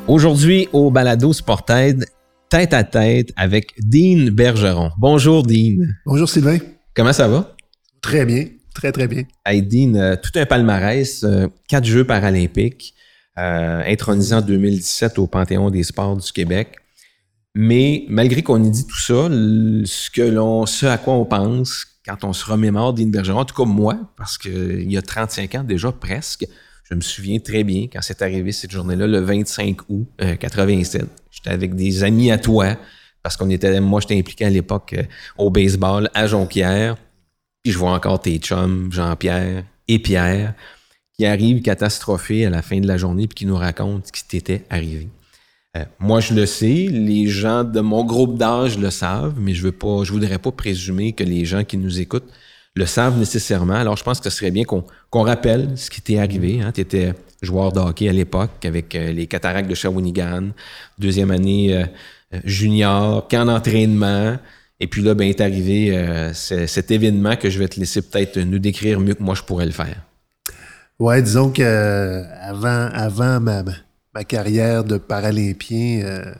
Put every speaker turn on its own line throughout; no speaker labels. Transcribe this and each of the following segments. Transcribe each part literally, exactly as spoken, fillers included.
Aujourd'hui, au Balado Sportaid, tête à tête avec Dean Bergeron. Bonjour, Dean.
Bonjour, Sylvain.
Comment ça va?
Très bien, très, très bien.
Hey, Dean, euh, tout un palmarès, euh, quatre Jeux paralympiques, euh, intronisé en deux mille dix-sept au Panthéon des sports du Québec. Mais malgré qu'on ait dit tout ça, le, ce, que l'on, ce à quoi on pense quand on se remémore Dean Bergeron, en tout cas moi, parce qu'il y a trente-cinq ans déjà presque, je me souviens très bien quand c'est arrivé cette journée-là, le vingt-cinq août euh, quatre-vingt-sept. J'étais avec des amis à toi, parce qu'on était, moi j'étais impliqué à l'époque euh, au baseball à Jonquière. Puis je vois encore tes chums, Jean-Pierre et Pierre, qui arrivent catastrophés à la fin de la journée puis qui nous racontent ce qui t'était arrivé. Euh, moi, je le sais, les gens de mon groupe d'âge le savent, mais je veux pas, je voudrais pas présumer que les gens qui nous écoutent le savent nécessairement. Alors, je pense que ce serait bien qu'on, qu'on rappelle ce qui t'est arrivé. Hein. Tu étais joueur de hockey à l'époque avec euh, les Cataractes de Shawinigan, deuxième année euh, junior, camp d'entraînement. Et puis là, ben, est arrivé euh, c- cet événement que je vais te laisser peut-être nous décrire mieux que moi je pourrais le faire.
Ouais, disons que euh, avant, avant ma, ma carrière de paralympien, euh,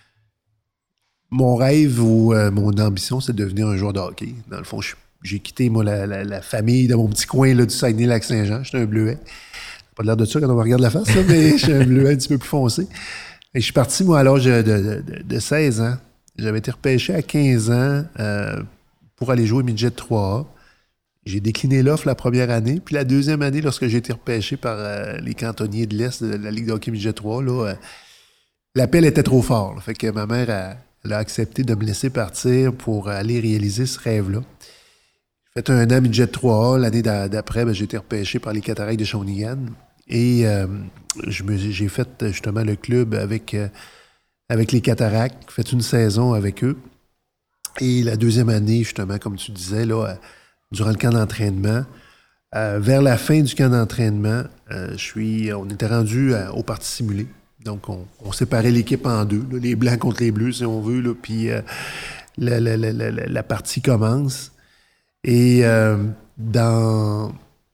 mon rêve ou euh, mon ambition, c'est de devenir un joueur de hockey. Dans le fond, je, j'ai quitté moi, la, la, la famille de mon petit coin là, du Saguenay-Lac-Saint-Jean. J'étais un bleuet. Pas l'air de ça quand on me regarde la face, là, mais je suis un bleuet un petit peu plus foncé. Et je suis parti, moi, à l'âge de, de, de, de seize ans. J'avais été repêché à quinze ans euh, pour aller jouer midget trois A. J'ai décliné l'offre la première année. Puis la deuxième année, lorsque j'ai été repêché par euh, les cantonniers de l'Est de la Ligue de hockey midget trois, là, euh, l'appel était trop fort. Là. Fait que ma mère a, elle a accepté de me laisser partir pour aller réaliser ce rêve-là. J'ai fait un an midget trois A. L'année d'après, ben, j'ai été repêché par les Cataractes de Shawinigan. Et euh, je me, j'ai fait justement le club avec... Euh, avec les Cataractes, fait une saison avec eux. Et la deuxième année, justement, comme tu disais, là, euh, durant le camp d'entraînement, euh, vers la fin du camp d'entraînement, euh, je suis, on était rendu à, au parti simulé. Donc, on, on séparait l'équipe en deux, là, les blancs contre les bleus, si on veut. Là, puis euh, la, la, la, la, la partie commence. Et euh, dans...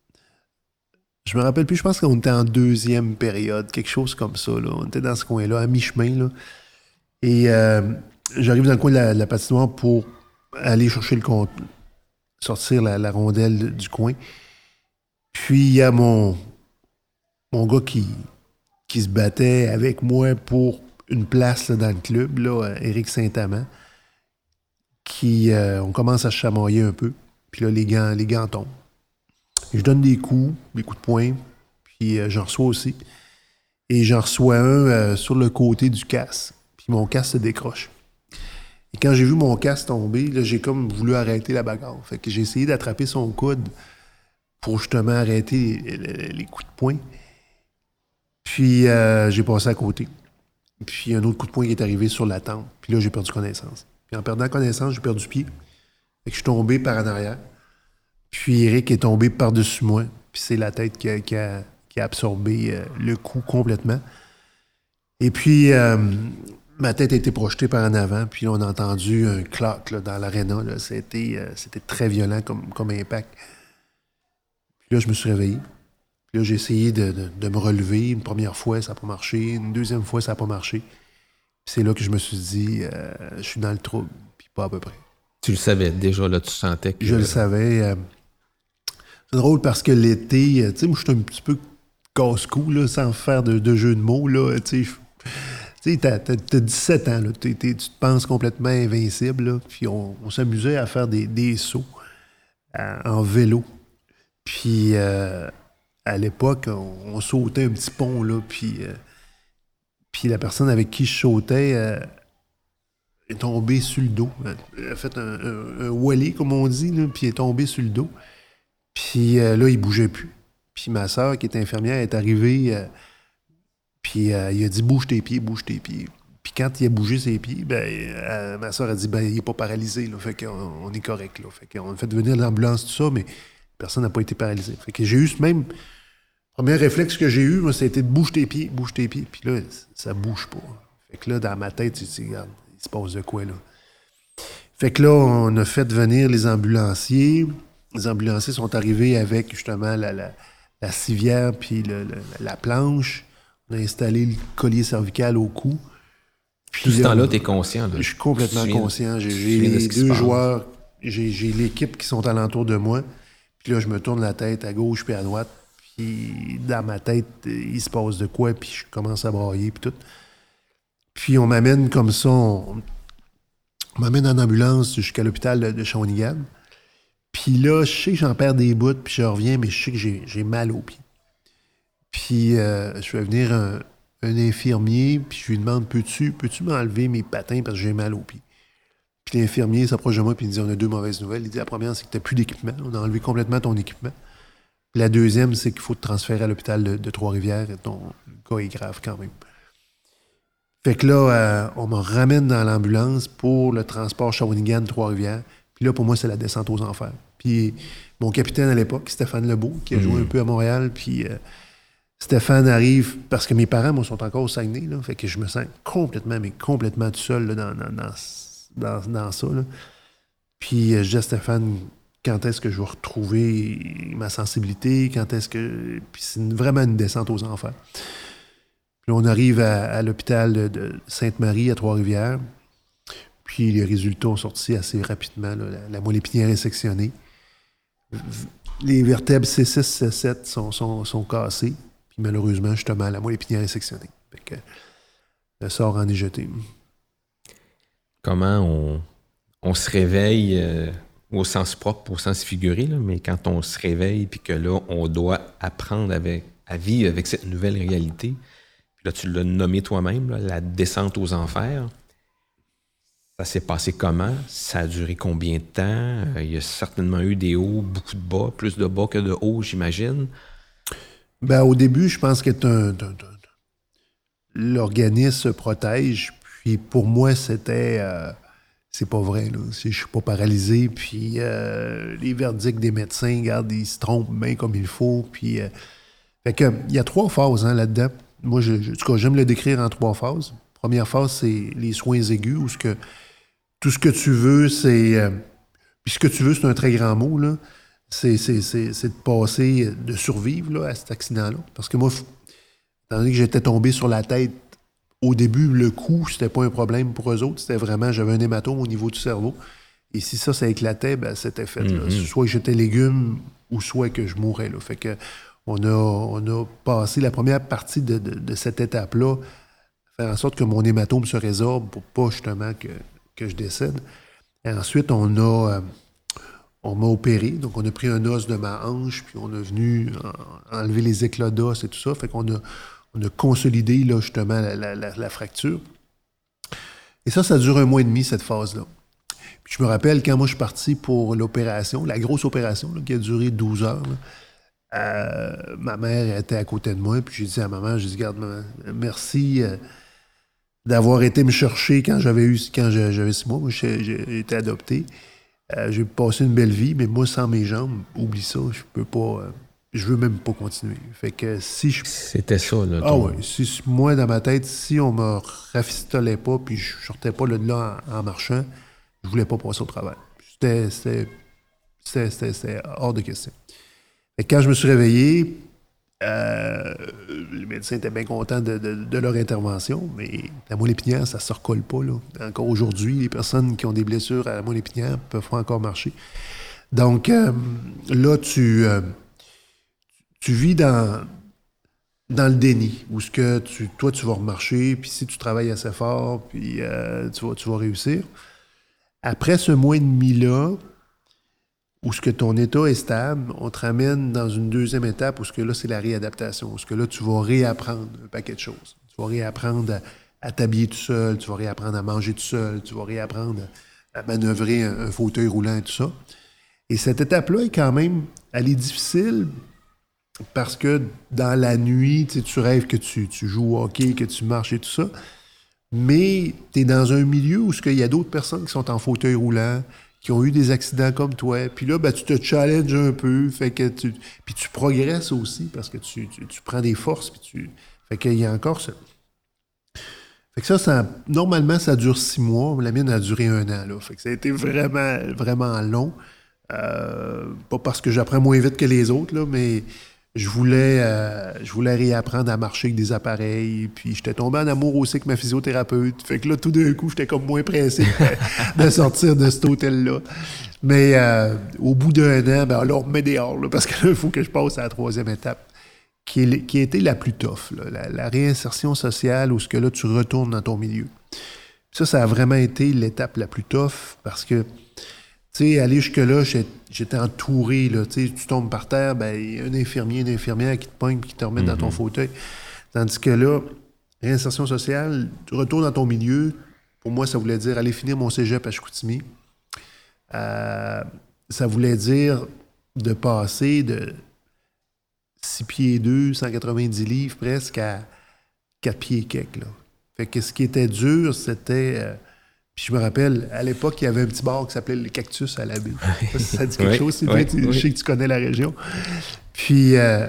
Je me rappelle plus, je pense qu'on était en deuxième période, quelque chose comme ça. Là. On était dans ce coin-là, à mi-chemin, là. Et euh, j'arrive dans le coin de la, de la patinoire pour aller chercher le compte, sortir la, la rondelle du coin. Puis il y a mon, mon gars qui, qui se battait avec moi pour une place là, dans le club, là, Éric Saint-Amand, qui, euh, on commence à se chamoyer un peu. Puis là, les gants, les gants tombent. Et je donne des coups, des coups de poing, puis euh, j'en reçois aussi. Et j'en reçois un euh, sur le côté du casque. Puis mon casque se décroche. Et quand j'ai vu mon casque tomber, là, j'ai comme voulu arrêter la bagarre. Fait que j'ai essayé d'attraper son coude pour justement arrêter les, les, les coups de poing. Puis euh, j'ai passé à côté. Puis un autre coup de poing qui est arrivé sur la tempe. Puis là, j'ai perdu connaissance. Puis en perdant connaissance, j'ai perdu pied. Fait que je suis tombé par en arrière. Puis Éric est tombé par-dessus moi. Puis c'est la tête qui a, qui a, qui a absorbé euh, le coup complètement. Et puis... Euh, ma tête a été projetée par en avant, puis là, on a entendu un clac là, dans l'aréna. Là. C'était, euh, c'était très violent comme, comme impact. Puis là, je me suis réveillé. Puis là, j'ai essayé de, de, de me relever. Une première fois, ça n'a pas marché. Une deuxième fois, ça n'a pas marché. Puis c'est là que je me suis dit, euh, je suis dans le trouble, puis pas à peu près.
Tu le savais déjà, là, tu sentais que...
Je le savais. Euh, c'est drôle parce que l'été, tu sais, moi, je suis un petit peu casse-cou, là, sans faire de, de jeu de mots, là, tu sais... Tu sais, t'as, t'as, t'as dix-sept ans, là, t'es, t'es, tu te penses complètement invincible, là, puis on, on s'amusait à faire des, des sauts à, en vélo. Puis euh, à l'époque, on, on sautait un petit pont, là, puis, euh, puis la personne avec qui je sautais euh, est tombée sur le dos. Elle a fait un, un, un wally, comme on dit, là, puis est tombée sur le dos. Puis euh, là, il bougeait plus. Puis ma sœur, qui est infirmière, est arrivée... Euh, Puis euh, il a dit « bouge tes pieds, bouge tes pieds ». Puis quand il a bougé ses pieds, ben, euh, ma soeur a dit ben, « il n'est pas paralysé, là, fait qu'on on est correct ». Là. Fait qu'on a fait venir l'ambulance, tout ça, mais personne n'a pas été paralysé. Fait que j'ai eu ce même... Premier réflexe que j'ai eu, moi, c'était de « bouge tes pieds, bouge tes pieds ». Puis là, ça bouge pas. Fait que là, dans ma tête, tu te dis « regarde, il se passe de quoi, là ». Fait que là, on a fait venir les ambulanciers. Les ambulanciers sont arrivés avec, justement, la, la, la civière puis le, le, la planche. On a installé le collier cervical au cou.
Puis, tout ce temps-là, tu es conscient de
Je suis complètement
tu
conscient. J'ai, j'ai les deux joueurs, j'ai, j'ai l'équipe qui sont alentour de moi. Puis là, je me tourne la tête à gauche puis à droite. Puis dans ma tête, il se passe de quoi, puis je commence à brailler, puis tout. Puis on m'amène comme ça, on, on m'amène en ambulance jusqu'à l'hôpital de, de Shawinigan. Puis là, je sais que j'en perds des bouts, puis je reviens, mais je sais que j'ai, j'ai mal aux pieds. Puis euh, je fais venir un, un infirmier, puis je lui demande, peux-tu, peux-tu m'enlever mes patins parce que j'ai mal aux pieds? Puis l'infirmier s'approche de moi, puis il me dit, on a deux mauvaises nouvelles. Il dit, la première, c'est que tu n'as plus d'équipement. On a enlevé complètement ton équipement. La deuxième, c'est qu'il faut te transférer à l'hôpital de, de Trois-Rivières. Ton cas est grave quand même. Fait que là, euh, on me ramène dans l'ambulance pour le transport Shawinigan-Trois-Rivières. Puis là, pour moi, c'est la descente aux enfers. Puis mon capitaine à l'époque, Stéphane Lebeau, qui a joué mmh. un peu à Montréal, puis euh, Stéphane arrive, parce que mes parents, moi, sont encore au Saguenay, là, fait que je me sens complètement, mais complètement tout seul là, dans, dans, dans, dans, dans ça. Là. Puis euh, je dis à Stéphane... Quand est-ce que je vais retrouver ma sensibilité? Quand est-ce que... Puis c'est une, vraiment une descente aux enfers. Puis on arrive à, à l'hôpital de, de Sainte-Marie à Trois-Rivières. Puis les résultats ont sorti assez rapidement. Là. La, la moelle épinière est sectionnée. Les vertèbres C six, C sept sont, sont, sont cassées. Puis malheureusement, justement, la moelle épinière est sectionnée. Fait que le sort en est jeté.
Comment on, on se réveille... Euh... au sens propre, au sens figuré, là, mais quand on se réveille puis que là, on doit apprendre avec, à vivre avec cette nouvelle réalité, puis là, tu l'as nommé toi-même, là, la descente aux enfers, ça s'est passé comment? Ça a duré combien de temps? Euh, il y a certainement eu des hauts, beaucoup de bas, plus de bas que de hauts, j'imagine.
Ben, au début, je pense que un, un, un, l'organisme se protège, puis pour moi, c'était... Euh, c'est pas vrai, là. Je suis pas paralysé, puis euh, les verdicts des médecins, regarde, ils se trompent bien comme il faut, puis... Euh, fait que, il y a trois phases hein, là-dedans. Moi, je, je, en tout cas, j'aime le décrire en trois phases. Première phase, c'est les soins aigus, où ce que, tout ce que tu veux, c'est... Euh, puis ce que tu veux, c'est un très grand mot, là. C'est, c'est, c'est, c'est de passer, de survivre là, à cet accident-là. Parce que moi, étant donné que j'étais tombé sur la tête, au début, le coup, c'était pas un problème pour eux autres. C'était vraiment, j'avais un hématome au niveau du cerveau. Et si ça, ça éclatait, ben, c'était fait. Mm-hmm. Là. Soit que j'étais légume, ou soit que je mourrais. Là. Fait que on a, on a passé la première partie de, de, de cette étape-là, faire en sorte que mon hématome se résorbe pour pas justement que, que je décède. Et ensuite, on a... Euh, on m'a opéré, donc on a pris un os de ma hanche, puis on est venu en, enlever les éclats d'os et tout ça. Fait qu'on a, on a consolidé là, justement la, la, la, la fracture. Et ça, ça dure un mois et demi, cette phase-là. Puis je me rappelle, quand moi je suis parti pour l'opération, la grosse opération là, qui a duré douze heures, là, euh, ma mère était à côté de moi, puis j'ai dit à maman, j'ai dit, regarde, maman, merci euh, d'avoir été me chercher quand j'avais eu quand j'avais six mois. Moi, j'ai, j'ai été adopté. Euh, j'ai passé une belle vie, mais moi, sans mes jambes, oublie ça, je peux pas... Euh, je veux même pas continuer. Fait que si je...
C'était ça, là.
Ah ton... oui, si, moi, dans ma tête, si on me rafistolait pas, puis je sortais pas là, de là en, en marchant, je voulais pas passer au travail. C'était, c'était, c'était, c'était, c'était hors de question. Fait que quand je me suis réveillé, euh, les médecins étaient bien contents de, de, de leur intervention, mais la moelle épinière, ça se recolle pas. Là. Encore aujourd'hui, les personnes qui ont des blessures à la moelle épinière peuvent pas encore marcher. Donc, euh, là, tu, euh, tu vis dans, dans le déni, où ce que tu, toi, tu vas remarcher, puis si tu travailles assez fort, puis euh, tu, vas, tu vas réussir. Après ce mois et demi-là, où ce que ton état est stable, on te ramène dans une deuxième étape où ce que là, c'est la réadaptation. Où ce que là, tu vas réapprendre un paquet de choses. Tu vas réapprendre à, à t'habiller tout seul, tu vas réapprendre à manger tout seul, tu vas réapprendre à, à manœuvrer un, un fauteuil roulant et tout ça. Et cette étape-là est quand même, elle est difficile parce que dans la nuit, tu sais, tu rêves que tu, tu joues au hockey, que tu marches et tout ça, mais tu es dans un milieu où il y a d'autres personnes qui sont en fauteuil roulant, qui ont eu des accidents comme toi. Puis là, ben, tu te challenges un peu, fait que tu, puis tu progresses aussi parce que tu, tu, tu prends des forces. Puis tu, fait qu'il y a encore ça. Fait que ça, ça, normalement, ça dure six mois. La mienne a duré un an. Là. Fait que ça a été vraiment, vraiment long. Euh, pas parce que j'apprends moins vite que les autres, là, mais je voulais, euh, je voulais réapprendre à marcher avec des appareils. Puis j'étais tombé en amour aussi avec ma physiothérapeute. Fait que là, tout d'un coup, j'étais comme moins pressé de, de sortir de cet hôtel-là. Mais euh, au bout d'un an, ben là, on me met dehors, là, parce que là, il faut que je passe à la troisième étape, qui, est, qui a été la plus tough, là, la, la réinsertion sociale, où ce que là, tu retournes dans ton milieu. Puis ça, ça a vraiment été l'étape la plus tough, parce que, tu sais, aller jusque-là, j'étais entouré, là, tu sais, tu tombes par terre, ben il y a un infirmier, une infirmière qui te pogne et qui te remet mm-hmm. dans ton fauteuil. Tandis que là, réinsertion sociale, tu retournes dans ton milieu. Pour moi, ça voulait dire aller finir mon cégep à Chicoutimi. Euh, ça voulait dire de passer de six pieds deux, cent quatre-vingt-dix livres presque à quatre pieds et quelques, là. Fait que ce qui était dur, c'était... Euh, puis je me rappelle, à l'époque, il y avait un petit bar qui s'appelait le Cactus à la baie. Ça, ça dit quelque oui, chose, c'est oui, bien, oui. Je sais que tu connais la région. Puis euh,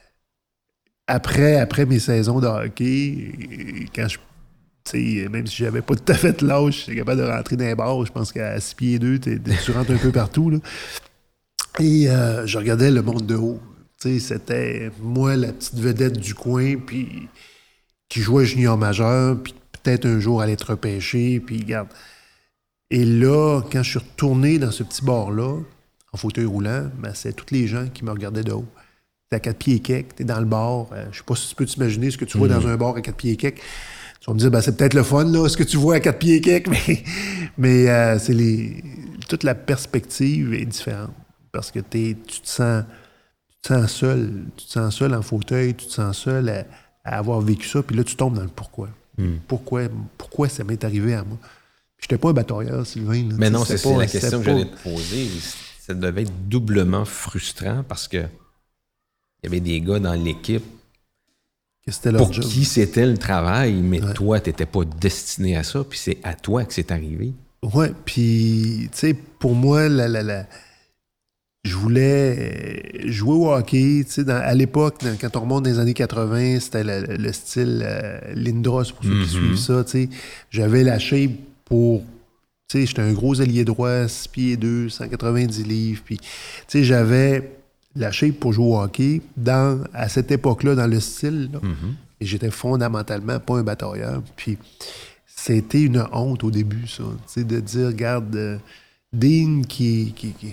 après, après mes saisons de hockey, quand je... Même si j'avais pas tout à fait l'âge, j'étais capable de rentrer dans les bars. Je pense qu'à six pieds deux, tu rentres un peu partout, là. Et euh, je regardais le monde de haut. T'sais, c'était moi, la petite vedette du coin, puis qui jouait junior majeur, puis peut-être un jour aller être repêché, puis regarde. Et là, quand je suis retourné dans ce petit bar-là, en fauteuil roulant, ben, c'est tous les gens qui me regardaient de haut. T'es à quatre pieds et quelques, t'es dans le bar. Euh, je sais pas si tu peux t'imaginer ce que tu vois mmh. dans un bar à quatre pieds et quelques. Tu vas me dire, ben, c'est peut-être le fun, là, ce que tu vois à quatre pieds et quelques, mais, mais euh, c'est les... toute la perspective est différente. Parce que t'es, tu te sens... Tu te sens seul, tu te sens seul en fauteuil, tu te sens seul à, à avoir vécu ça, puis là, tu tombes dans le pourquoi. Mm. Pourquoi, pourquoi ça m'est arrivé à moi? J'étais pas un batailleur, Sylvain. Là.
Mais non, c'est, c'est la question que pas... j'allais te poser. Ça devait être doublement frustrant parce que il y avait des gars dans l'équipe
que c'était leur
pour
job.
Qui c'était le travail, mais ouais. Toi, tu n'étais pas destiné à ça, puis c'est à toi que c'est arrivé.
Oui, puis, tu sais, pour moi, la... la, la je voulais jouer au hockey. Tu sais, à l'époque, dans, quand on remonte dans les années quatre-vingts, c'était le, le style euh, Lindros, pour ceux mm-hmm. qui suivent ça. Tu sais. J'avais la shape pour... Tu sais, j'étais un gros ailier droit, six pieds deux, cent quatre-vingt-dix livres. Puis, tu sais, j'avais la shape pour jouer au hockey dans, à cette époque-là, dans le style. Là, mm-hmm. Et j'étais fondamentalement pas un batailleur. Puis, c'était une honte au début, ça. Tu sais, de dire, regarde, euh, Dean qui... qui, qui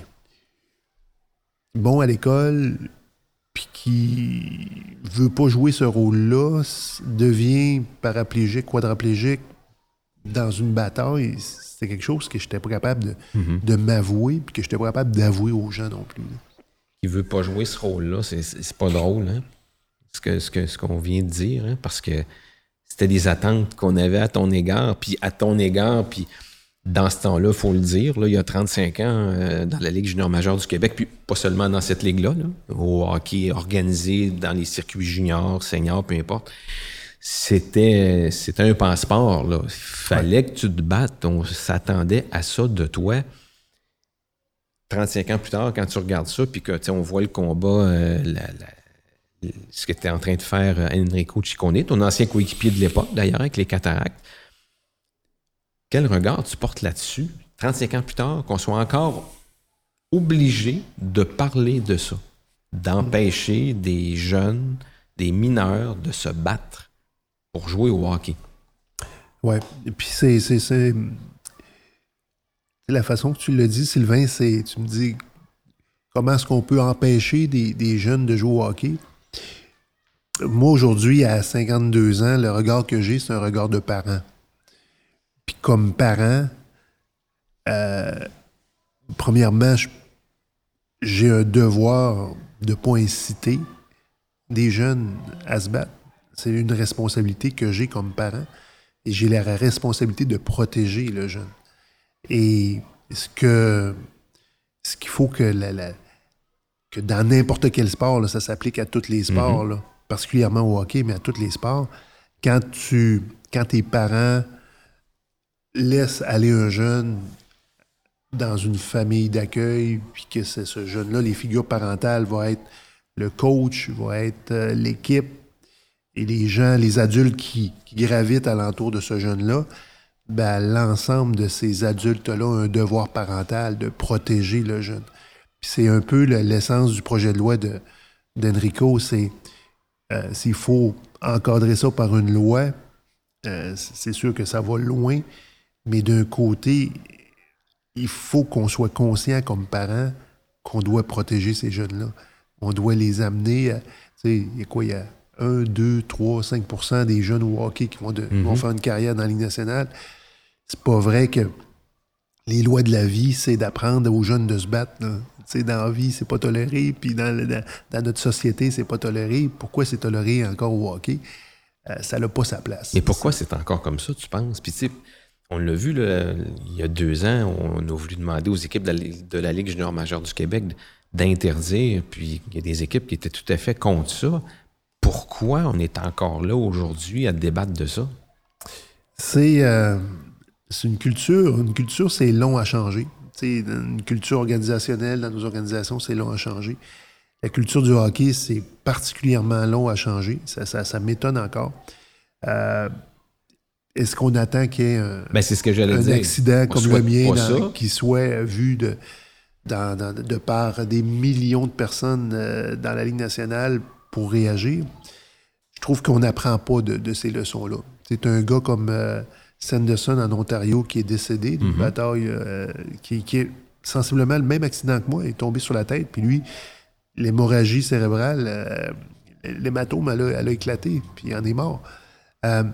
bon à l'école, puis qui veut pas jouer ce rôle-là, devient paraplégique, quadraplégique dans une bataille, c'était quelque chose que j'étais pas capable de, mm-hmm. de m'avouer, puis que j'étais pas capable d'avouer aux gens non plus. Là.
Il veut pas jouer ce rôle-là, c'est, c'est pas drôle, hein? Ce, que, ce, que, ce qu'on vient de dire, hein? Parce que c'était des attentes qu'on avait à ton égard, puis à ton égard, puis... Dans ce temps-là, il faut le dire, là, il y a trente-cinq ans, euh, dans la Ligue junior majeure du Québec, puis pas seulement dans cette ligue-là, là, au hockey organisé dans les circuits juniors, seniors, peu importe, c'était, c'était un passeport. Il fallait ouais. que tu te battes. On s'attendait à ça de toi. trente-cinq ans plus tard, quand tu regardes ça, puis que on voit le combat, euh, la, la, ce que tu es en train de faire, euh, Enrico Ciccone, ton ancien coéquipier de l'époque, d'ailleurs, avec les Cataractes. Quel regard tu portes là-dessus, trente-cinq ans plus tard, qu'on soit encore obligé de parler de ça, d'empêcher des jeunes, des mineurs de se battre pour jouer au hockey?
Oui, et puis c'est, c'est, c'est... la façon que tu l'as dit, Sylvain, c'est, tu me dis, comment est-ce qu'on peut empêcher des, des jeunes de jouer au hockey? Moi, aujourd'hui, à cinquante-deux ans, le regard que j'ai, c'est un regard de parent. Puis comme parent, euh, premièrement, je, j'ai un devoir de ne pas inciter des jeunes à se battre. C'est une responsabilité que j'ai comme parent. Et j'ai la responsabilité de protéger le jeune. Et ce que ce qu'il faut que, la, la, que dans n'importe quel sport, là, ça s'applique à tous les sports, mm-hmm. là, particulièrement au hockey, mais à tous les sports, quand tu quand tes parents laisse aller un jeune dans une famille d'accueil, puis que c'est ce jeune-là, les figures parentales vont être le coach, vont être euh, l'équipe, et les gens, les adultes qui, qui gravitent alentour de ce jeune-là, ben, l'ensemble de ces adultes-là ont un devoir parental de protéger le jeune. Puis c'est un peu le, l'essence du projet de loi de, d'Enrico, c'est euh, s'il faut encadrer ça par une loi, euh, c'est sûr que ça va loin, mais d'un côté, il faut qu'on soit conscient comme parents qu'on doit protéger ces jeunes-là. On doit les amener à, tu sais, il y a quoi, il y a un, deux, trois, cinq pour cent des jeunes au hockey qui vont, de, mm-hmm. vont faire une carrière dans la Ligue nationale. C'est pas vrai que les lois de la vie, c'est d'apprendre aux jeunes de se battre. Là. Tu sais, dans la vie, c'est pas toléré, puis dans, le, dans, dans notre société, c'est pas toléré. Pourquoi c'est toléré encore au hockey? Euh, ça n'a pas sa place.
Et pourquoi c'est encore comme ça, tu penses? Puis tu sais, on l'a vu là, il y a deux ans, on a voulu demander aux équipes de la, de la Ligue junior majeure du Québec d'interdire, puis il y a des équipes qui étaient tout à fait contre ça. Pourquoi on est encore là aujourd'hui à débattre de ça?
C'est, euh, c'est une culture. Une culture, c'est long à changer. T'sais, une culture organisationnelle dans nos organisations, c'est long à changer. La culture du hockey, c'est particulièrement long à changer. Ça, ça, ça m'étonne encore. Euh, Est-ce qu'on attend qu'il y ait un,
ben, c'est ce que j'allais
un
dire.
accident
On
comme le mien dans,
ça.
qui soit vu de, dans, dans, de par des millions de personnes euh, dans la Ligue nationale pour réagir? Je trouve qu'on n'apprend pas de, de ces leçons-là. C'est un gars comme euh, Sanderson en Ontario qui est décédé d'une mm-hmm. bataille euh, qui, qui est sensiblement le même accident que moi. Il est tombé sur la tête, puis lui, l'hémorragie cérébrale, euh, l'hématome, elle a, elle a éclaté, puis il en est mort. Euh,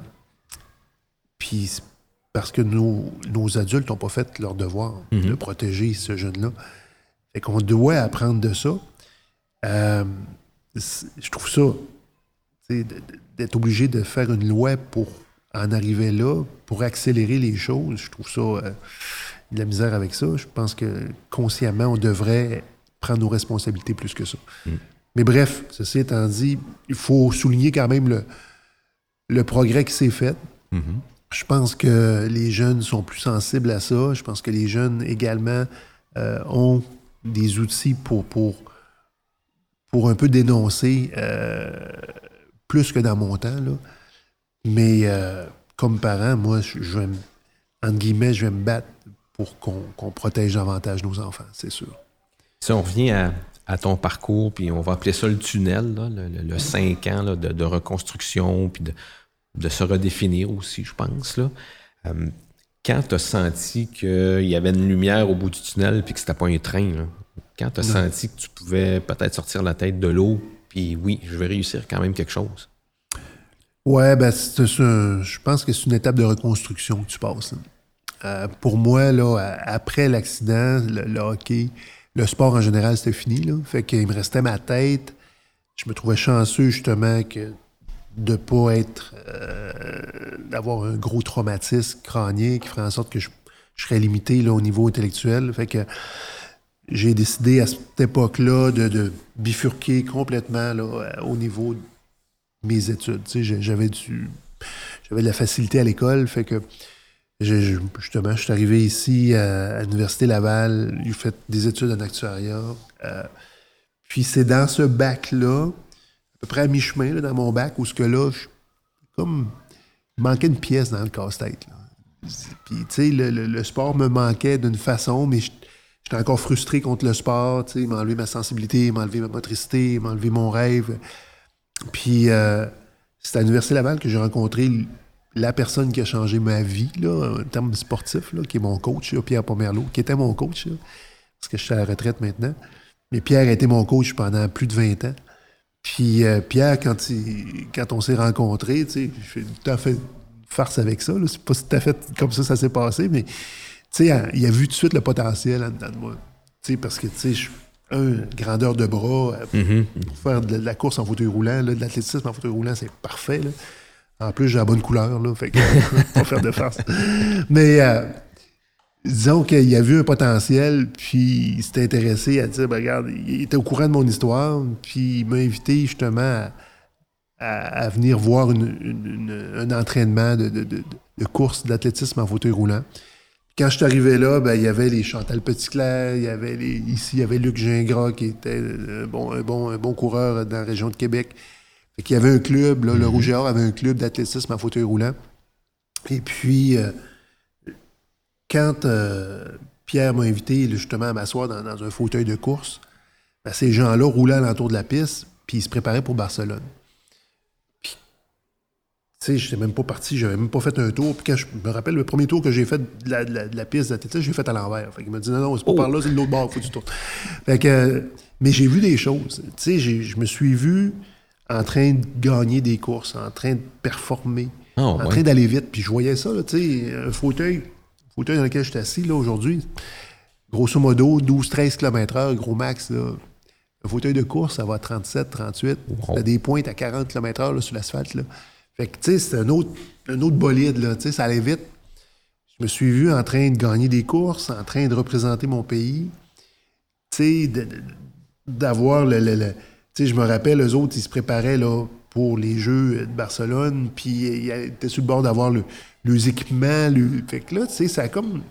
Puis parce que nos, nos adultes n'ont pas fait leur devoir mm-hmm. de protéger ce jeune-là. Fait qu'on doit apprendre de ça. Euh, je trouve ça, d'être obligé de faire une loi pour en arriver là, pour accélérer les choses, je trouve ça euh, de la misère avec ça. Je pense que consciemment, on devrait prendre nos responsabilités plus que ça. Mm. Mais bref, ceci étant dit, il faut souligner quand même le, le progrès qui s'est fait. Mm-hmm. Je pense que les jeunes sont plus sensibles à ça. Je pense que les jeunes également euh, ont des outils pour, pour, pour un peu dénoncer euh, plus que dans mon temps. Là. Mais euh, comme parent, moi, je, je vais me, entre guillemets, je vais me battre pour qu'on, qu'on protège davantage nos enfants, c'est sûr.
Si on revient à, à ton parcours, puis on va appeler ça le tunnel, là, le, le, le cinq ans là, de, de reconstruction, puis de, de se redéfinir aussi, je pense. Là. Euh, quand tu as senti qu'il y avait une lumière au bout du tunnel, puis que c'était pas un train, là, quand tu as senti que tu pouvais peut-être sortir la tête de l'eau, puis oui, je vais réussir quand même quelque chose.
Ouais, ben c'est, c'est un, je pense que c'est une étape de reconstruction que tu passes. Euh, pour moi, là, après l'accident, le, le hockey, le sport en général, c'était fini. Là. Fait qu'il me restait ma tête. Je me trouvais chanceux, justement, que de ne pas être... Euh, d'avoir un gros traumatisme crânien qui ferait en sorte que je, je serais limité là, au niveau intellectuel. Fait que j'ai décidé à cette époque-là de, de bifurquer complètement là, au niveau de mes études. Tu sais, j'avais du... J'avais de la facilité à l'école, fait que j'ai, justement, je suis arrivé ici à, à l'Université Laval, j'ai fait des études en actuariat. Euh, puis c'est dans ce bac-là, à peu près à mi-chemin, là, dans mon bac, où ce que là, je, comme, il manquait une pièce dans le casse-tête. Là. Puis, tu sais, le, le, le sport me manquait d'une façon, mais je, j'étais encore frustré contre le sport. Tu sais, il m'a enlevé ma sensibilité, il m'a enlevé ma motricité, il m'a enlevé mon rêve. Puis, euh, c'est à l'Université Laval que j'ai rencontré la personne qui a changé ma vie, là, en termes sportifs, là, qui est mon coach, là, Pierre Pomerleau, qui était mon coach, là, parce que je suis à la retraite maintenant. Mais Pierre a été mon coach pendant plus de vingt ans. Puis euh, Pierre, quand, il, quand on s'est rencontrés, tu sais, je fais tout à fait une farce avec ça. Là. C'est pas tout à fait comme ça ça s'est passé, mais tu sais, il a vu tout de suite le potentiel en dedans de moi. Tu sais, parce que, tu sais, je un, grandeur de bras, mm-hmm. pour faire de la course en fauteuil roulant, là, de l'athlétisme en fauteuil roulant, c'est parfait. Là. En plus, j'ai la bonne couleur, là, fait que pas faire de farce. Mais euh, disons qu'il a vu un potentiel, puis il s'était intéressé à dire, ben, regarde, il était au courant de mon histoire, puis il m'a invité justement à, à, à venir voir une, une, une, un entraînement de, de, de, de course d'athlétisme en fauteuil roulant. Quand je suis arrivé là, ben, il y avait les Chantal Petitclerc, il y avait les, ici, il y avait Luc Gingras qui était un bon, un bon, un bon coureur dans la région de Québec. Fait qu'il y avait un club, là, mm-hmm. le Rouge et Or avait un club d'athlétisme en fauteuil roulant. Et puis, euh, quand euh, Pierre m'a invité justement à m'asseoir dans, dans un fauteuil de course, ben, ces gens-là roulaient alentour de la piste, Puis il se préparait pour Barcelone. Puis, tu sais, je n'étais même pas parti, je n'avais même pas fait un tour. Puis quand je me rappelle, le premier tour que j'ai fait de la, de la, de la piste d'athlétisme, j'ai fait à l'envers. Fait qu'il m'a dit, non, non, c'est pas oh. par là, c'est de l'autre bord, il faut que tu tournes. Fait que, mais j'ai vu des choses. Tu sais, je me suis vu en train de gagner des courses, en train de performer, oh, en ouais. train d'aller vite. Puis je voyais ça, tu sais, un fauteuil, un fauteuil dans lequel je suis assis là, aujourd'hui, grosso modo, douze à treize kilomètres heure, gros max, là. Un fauteuil de course, ça va à trente-sept, trente-huit. Wow. T'as des pointes à quarante kilomètres heure là, sur l'asphalte. Là. Fait que, tu sais, c'est un autre, un autre bolide, là. Tu sais, ça allait vite. Je me suis vu en train de gagner des courses, en train de représenter mon pays. Tu sais, de, de, d'avoir le... le, le tu sais, je me rappelle, eux autres, ils se préparaient, là, pour les Jeux de Barcelone, puis ils étaient sur le bord d'avoir le, leurs équipements. Le... Fait que là, tu sais, ça a comme...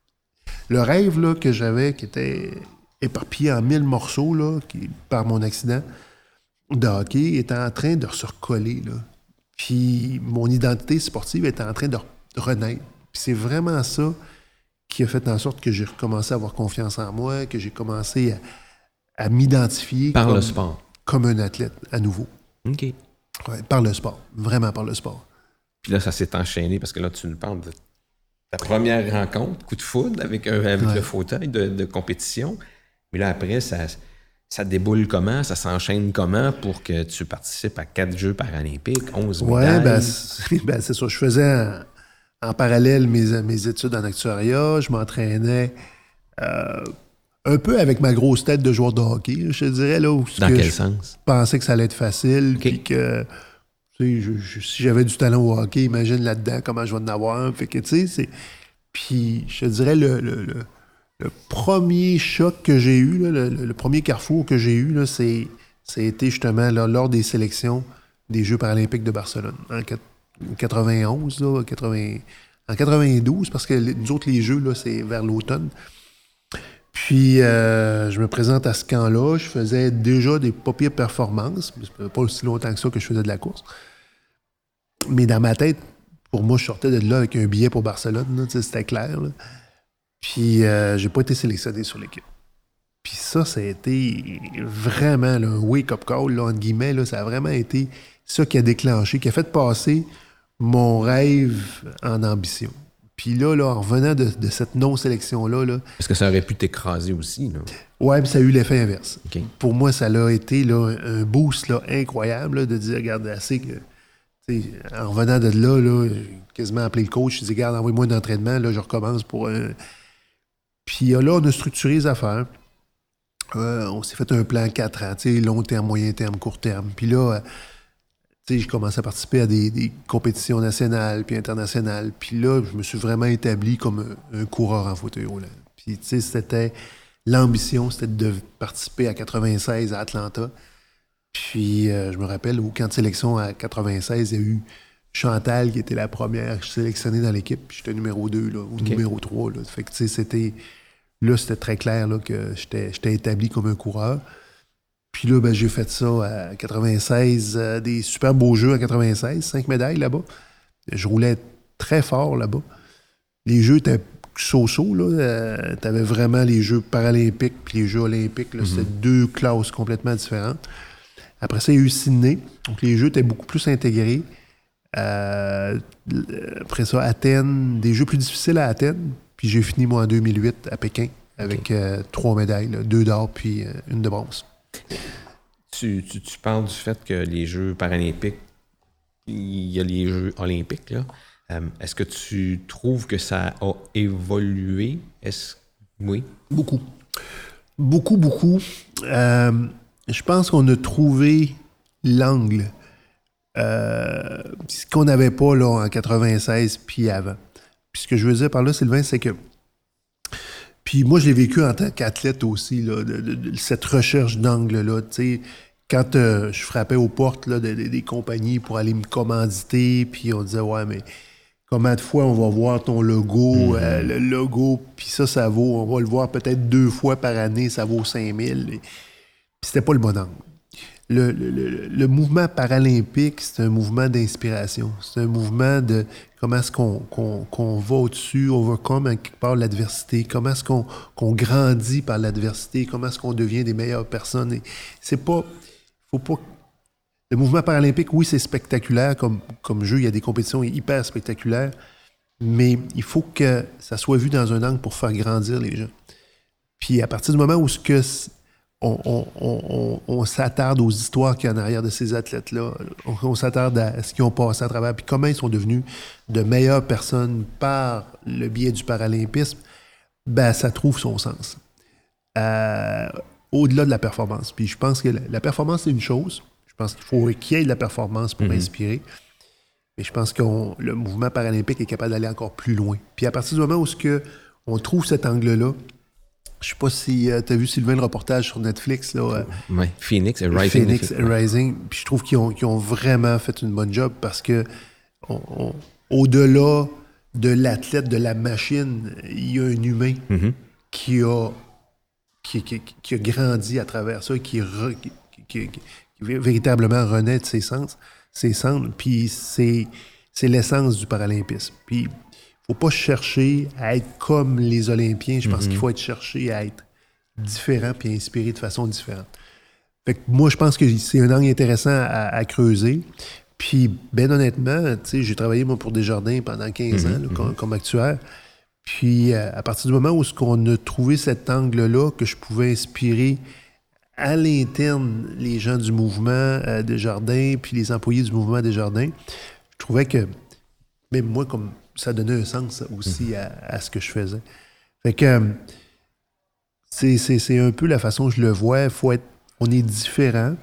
Le rêve, là, que j'avais, qui était... éparpillé en mille morceaux, là, qui, par mon accident de hockey, était en train de se recoller, là. Puis mon identité sportive était en train de renaître. Puis c'est vraiment ça qui a fait en sorte que j'ai recommencé à avoir confiance en moi, que j'ai commencé à, à m'identifier
par
comme,
le sport.
Comme un athlète à nouveau.
OK.
Ouais, par le sport. Vraiment par le sport.
Puis là, ça s'est enchaîné parce que là, tu nous parles de ta première rencontre, coup de foudre avec, un, avec ouais. le fauteuil de, de compétition. Mais là, après, ça, ça déboule comment? Ça s'enchaîne comment pour que tu participes à quatre Jeux paralympiques, onze médailles?
Oui, ben, c'est, ben, c'est ça. Je faisais en, en parallèle mes, mes études en actuariat. Je m'entraînais euh, un peu avec ma grosse tête de joueur de hockey, je te dirais. Là, où
Dans quel
je
sens?
Pensais que ça allait être facile.
Okay.
Puis que tu sais, je, je, si j'avais du talent au hockey, imagine là-dedans comment je vais en avoir. Fait que, tu sais, c'est... Puis, je te dirais, le... le, le Le premier choc que j'ai eu, là, le, le premier carrefour que j'ai eu, là, c'est, c'est été justement là, lors des sélections des Jeux paralympiques de Barcelone. En quatre-vingt-onze, là, quatre-vingts, en quatre-vingt-douze, parce que les, nous autres, les Jeux, là, c'est vers l'automne. Puis, euh, je me présente à ce camp-là. Je faisais déjà des pas pires performances. Mais ça fait pas aussi longtemps que ça que je faisais de la course. Mais dans ma tête, pour moi, je sortais de là avec un billet pour Barcelone. Là, c'était clair, là. Puis, euh, j'ai pas été sélectionné sur l'équipe. Puis ça, ça a été vraiment là, un wake-up call, là, entre guillemets. Là, ça a vraiment été ça qui a déclenché, qui a fait passer mon rêve en ambition. Puis là, là en revenant de, de cette non-sélection-là... Là,
parce que ça aurait pu t'écraser aussi, là.
Oui, mais ça a eu l'effet inverse.
Okay.
Pour moi, ça a été là, un boost là, incroyable là, de dire, regarde, assez que... En revenant de là, là, j'ai quasiment appelé le coach, je dis, regarde, envoie-moi un entraînement, là, je recommence pour un... Puis là, on a structuré les affaires. Euh, on s'est fait un plan quatre ans, tu sais, long terme, moyen terme, court terme. Puis là, tu sais, j'ai commencé à participer à des, des compétitions nationales puis internationales. Puis là, je me suis vraiment établi comme un, un coureur en fauteuil roulant. Puis, tu sais, c'était... L'ambition, c'était de participer à quatre-vingt-seize à Atlanta. Puis, euh, je me rappelle, au camp de sélection à quatre-vingt-seize, il y a eu Chantal qui était la première sélectionnée dans l'équipe. Puis j'étais numéro deux, là, ou okay. numéro trois. Là. Fait que, tu sais, c'était... Là, c'était très clair là, que j'étais, j'étais établi comme un coureur. Puis là, ben, j'ai fait ça à quatre-vingt-seize, euh, des super beaux jeux à quatre-vingt-seize, cinq médailles là-bas. Je roulais très fort là-bas. Les jeux étaient so-so, là. Euh, t'avais vraiment les jeux paralympiques puis les jeux olympiques. Là, mm-hmm. C'était deux classes complètement différentes. Après ça, il y a eu Sydney. Donc, les jeux étaient beaucoup plus intégrés. Euh, après ça, Athènes, des jeux plus difficiles à Athènes. Puis j'ai fini, moi, en deux mille huit à Pékin avec okay. euh, trois médailles, là, deux d'or puis euh, une de bronze.
Tu, tu, tu parles du fait que les Jeux paralympiques, il y a les Jeux olympiques, là. Euh, est-ce que tu trouves que ça a évolué? Est-ce... Oui?
Beaucoup. Beaucoup, beaucoup. Euh, je pense qu'on a trouvé l'angle. Euh, ce qu'on n'avait pas là, en quatre-vingt-seize puis avant. Puis ce que je veux dire par là, Sylvain, c'est que... Puis moi, je l'ai vécu en tant qu'athlète aussi, là, de, de, de cette recherche d'angle-là. Tu sais, quand euh, je frappais aux portes là, de, de, des compagnies pour aller me commanditer, puis on disait, ouais, mais combien de fois on va voir ton logo, mm-hmm. euh, le logo, puis ça, ça vaut, on va le voir peut-être deux fois par année, ça vaut cinq mille. Et... Puis c'était pas le bon angle. Le, le, le, le mouvement paralympique, c'est un mouvement d'inspiration. C'est un mouvement de comment est-ce qu'on, qu'on, qu'on va au-dessus, overcome quelque part l'adversité, comment est-ce qu'on, qu'on grandit par l'adversité, comment est-ce qu'on devient des meilleures personnes. Et c'est pas... faut pas... Le mouvement paralympique, oui, c'est spectaculaire comme, comme jeu. Il y a des compétitions hyper spectaculaires, mais il faut que ça soit vu dans un angle pour faire grandir les gens. Puis à partir du moment où ce que on, on, on, on s'attarde aux histoires qu'il y a en arrière de ces athlètes-là, on, on s'attarde à ce qu'ils ont passé à travers, puis comment ils sont devenus de meilleures personnes par le biais du paralympisme, ben ça trouve son sens. Euh, au-delà de la performance. Puis je pense que la, la performance, c'est une chose. Je pense qu'il faut qu'il y ait de la performance pour mm-hmm. inspirer. Mais je pense que le mouvement paralympique est capable d'aller encore plus loin. Puis à partir du moment où ce que on trouve cet angle-là, je sais pas si euh, tu as vu, Sylvain, le reportage sur Netflix. Là, euh,
oui, Phoenix et Rising.
Phoenix et Rising. Puis je trouve qu'ils ont, qu'ils ont vraiment fait une bonne job parce que on, on, au-delà de l'athlète, de la machine, il y a un humain mm-hmm. qui, a, qui, qui, qui a grandi à travers ça, qui, re, qui, qui, qui véritablement renaît de ses sens, ses cendres, puis c'est, c'est l'essence du paralympisme. Puis, il ne faut pas chercher à être comme les Olympiens. Je pense mm-hmm. qu'il faut être cherché à être différent puis inspiré de façon différente. Fait que moi, je pense que c'est un angle intéressant à, à creuser. Puis, bien honnêtement, tu sais, j'ai travaillé, moi, pour Desjardins pendant quinze mm-hmm. ans, là, comme, comme actuaire. Puis, à partir du moment où on a trouvé cet angle-là que je pouvais inspirer à l'interne, les gens du mouvement euh, Desjardins, puis les employés du mouvement Desjardins, je trouvais que, même moi, comme ça donnait un sens aussi mmh. à, à ce que je faisais. Fait que c'est, c'est, c'est un peu la façon que je le vois. Faut être, on est différent,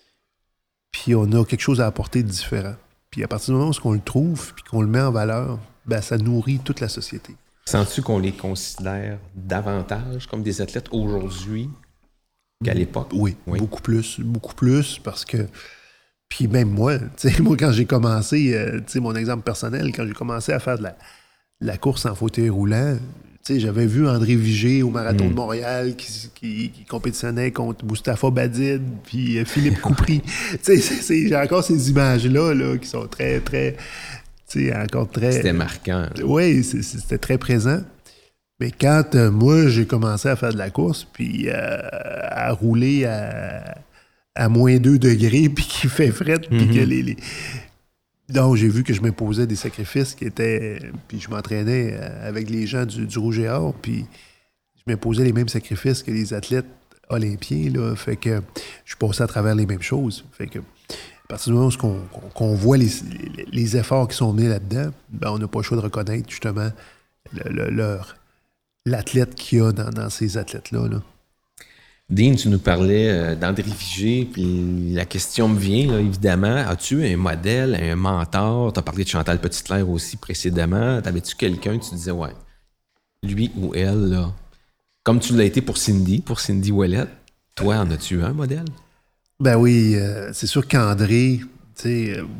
puis on a quelque chose à apporter de différent. Puis à partir du moment où on le trouve, puis qu'on le met en valeur, ben ça nourrit toute la société.
Sens-tu qu'on les considère davantage comme des athlètes aujourd'hui qu'à l'époque?
Oui, oui, beaucoup plus, beaucoup plus, parce que, puis même moi, tu sais, moi, quand j'ai commencé, euh, tu sais, mon exemple personnel, quand j'ai commencé à faire de la, de la course en fauteuil roulant, tu sais, j'avais vu André Vigé au Marathon mmh. de Montréal qui, qui, qui compétitionnait contre Mustapha Badid, puis euh, Philippe Coupry. Tu sais, c'est, c'est, j'ai encore ces images-là, là, qui sont très, très, tu sais, encore très...
C'était marquant.
Oui, c'est, c'était très présent. Mais quand euh, moi, j'ai commencé à faire de la course, puis euh, à rouler à, à moins deux degrés, puis qu'il fait fret, puis mm-hmm. que les, les... Donc, j'ai vu que je m'imposais des sacrifices qui étaient... Puis je m'entraînais avec les gens du, du Rouge et Or, puis je m'imposais les mêmes sacrifices que les athlètes olympiens, là. Fait que je passais à travers les mêmes choses. Fait que à partir du moment où qu'on, qu'on voit les, les, les efforts qui sont menés là-dedans, ben, on n'a pas le choix de reconnaître, justement, le, le, leur... l'athlète qu'il y a dans, dans ces athlètes-là. Là.
Dean, tu nous parlais euh, d'André Vigé, puis la question me vient, là, évidemment. As-tu un modèle, un mentor? Tu as parlé de Chantal Petitclerc aussi précédemment. T'avais-tu quelqu'un, tu disais, ouais, lui ou elle, là, comme tu l'as été pour Cindy, pour Cindy Ouellet, toi, en as-tu un modèle?
Ben oui, euh, c'est sûr qu'André, tu sais, euh,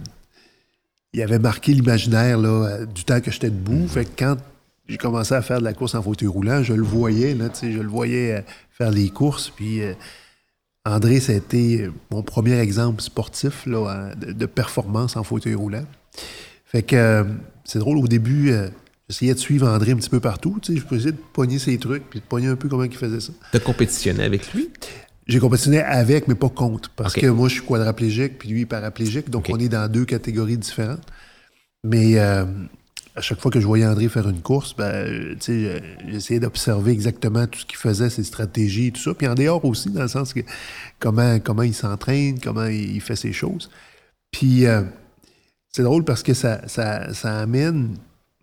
il avait marqué l'imaginaire là, du temps que j'étais debout. Mm-hmm. Fait que quand j'ai commencé à faire de la course en fauteuil roulant, je le voyais, là, je le voyais euh, faire les courses. Puis euh, André, ça a été mon premier exemple sportif là, de, de performance en fauteuil roulant. Fait que euh, c'est drôle, au début, euh, j'essayais de suivre André un petit peu partout. Je essayais de pogner ses trucs, puis de pogner un peu comment il faisait ça.
Tu as compétitionné avec lui?
J'ai compétitionné avec, mais pas contre. Parce okay. que moi, je suis quadraplégique, puis lui, paraplégique. Donc, okay. on est dans deux catégories différentes. Mais... Euh, à chaque fois que je voyais André faire une course, ben, j'essayais d'observer exactement tout ce qu'il faisait, ses stratégies et tout ça. Puis en dehors aussi, dans le sens que comment, comment il s'entraîne, comment il fait ses choses. Puis euh, c'est drôle parce que ça, ça, ça amène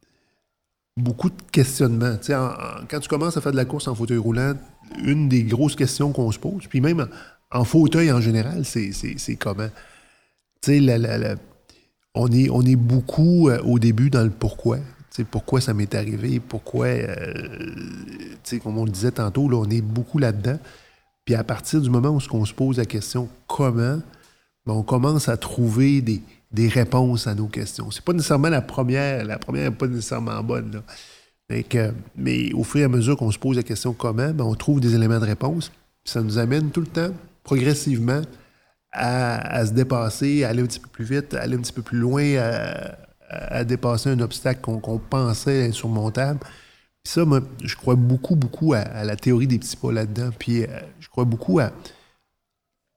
beaucoup de questionnements. En, en, quand tu commences à faire de la course en fauteuil roulant, une des grosses questions qu'on se pose, puis même en, en fauteuil en général, c'est, c'est, c'est comment? Tu sais, la... la, la On est, on est beaucoup euh, au début dans le pourquoi. T'sais, pourquoi ça m'est arrivé, pourquoi, euh, comme on le disait tantôt, là, on est beaucoup là-dedans. Puis à partir du moment où on se pose la question comment, ben, on commence à trouver des, des réponses à nos questions. C'est pas nécessairement la première, la première n'est pas nécessairement bonne. Là. Mais, que, mais au fur et à mesure qu'on se pose la question comment, ben, on trouve des éléments de réponse. Puis ça nous amène tout le temps, progressivement, À, à se dépasser, à aller un petit peu plus vite, à aller un petit peu plus loin, à, à dépasser un obstacle qu'on, qu'on pensait insurmontable. Puis ça, moi, je crois beaucoup, beaucoup à, à la théorie des petits pas là-dedans. Puis euh, je crois beaucoup à,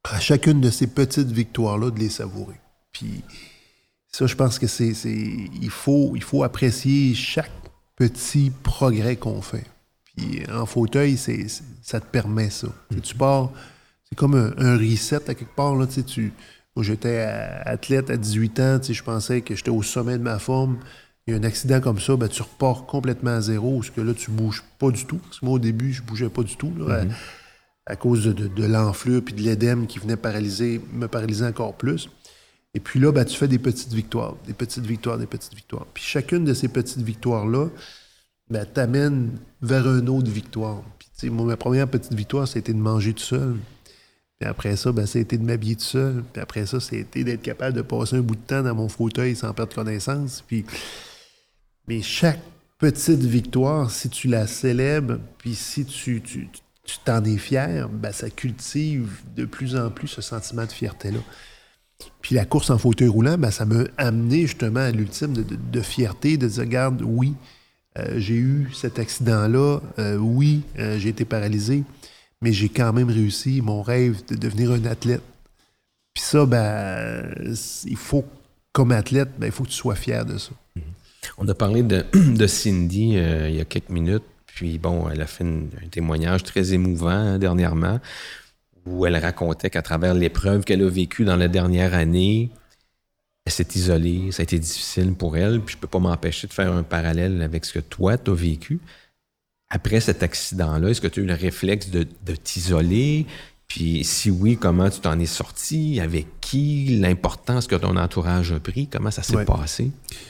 à chacune de ces petites victoires-là, de les savourer. Puis ça, je pense que c'est... c'est il, faut, il faut apprécier chaque petit progrès qu'on fait. Puis en fauteuil, c'est, c'est, ça te permet ça. Mm-hmm. Tu pars... C'est comme un, un reset à quelque part. Là, tu, moi, j'étais athlète à dix-huit ans. Je pensais que j'étais au sommet de ma forme. Il y a un accident comme ça, ben, tu repars complètement à zéro, parce que là, tu ne bouges pas du tout. Parce que moi, au début, je ne bougeais pas du tout, là, mm-hmm. à, à cause de, de, de l'enflure puis de l'édème qui venait paralyser, me paralyser encore plus. Et puis là, ben, tu fais des petites victoires, des petites victoires, des petites victoires. Puis chacune de ces petites victoires-là ben, t'amène vers une autre victoire. Puis, moi, ma première petite victoire, c'était de manger tout seul. Puis après ça, ben, ça a été de m'habiller tout seul. Puis après ça, c'était d'être capable de passer un bout de temps dans mon fauteuil sans perdre connaissance. Puis... Mais chaque petite victoire, si tu la célèbres, puis si tu, tu, tu t'en es fier, ben ça cultive de plus en plus ce sentiment de fierté-là. Puis la course en fauteuil roulant, ben ça m'a amené justement à l'ultime de, de, de fierté, de dire, regarde, oui, euh, j'ai eu cet accident-là, euh, oui, euh, j'ai été paralysé, mais j'ai quand même réussi mon rêve de devenir un athlète. Puis ça, ben, il faut, comme athlète, ben, il faut que tu sois fier de ça.
On a parlé de, de Cindy euh, il y a quelques minutes, puis bon, elle a fait une, un témoignage très émouvant hein, dernièrement, où elle racontait qu'à travers l'épreuve qu'elle a vécue dans la dernière année, elle s'est isolée, ça a été difficile pour elle, puis je peux pas m'empêcher de faire un parallèle avec ce que toi, tu as vécu. Après cet accident-là, est-ce que tu as eu le réflexe de, de t'isoler? Puis si oui, comment tu t'en es sorti? Avec qui? L'importance que ton entourage a pris? Comment ça s'est ouais. passé?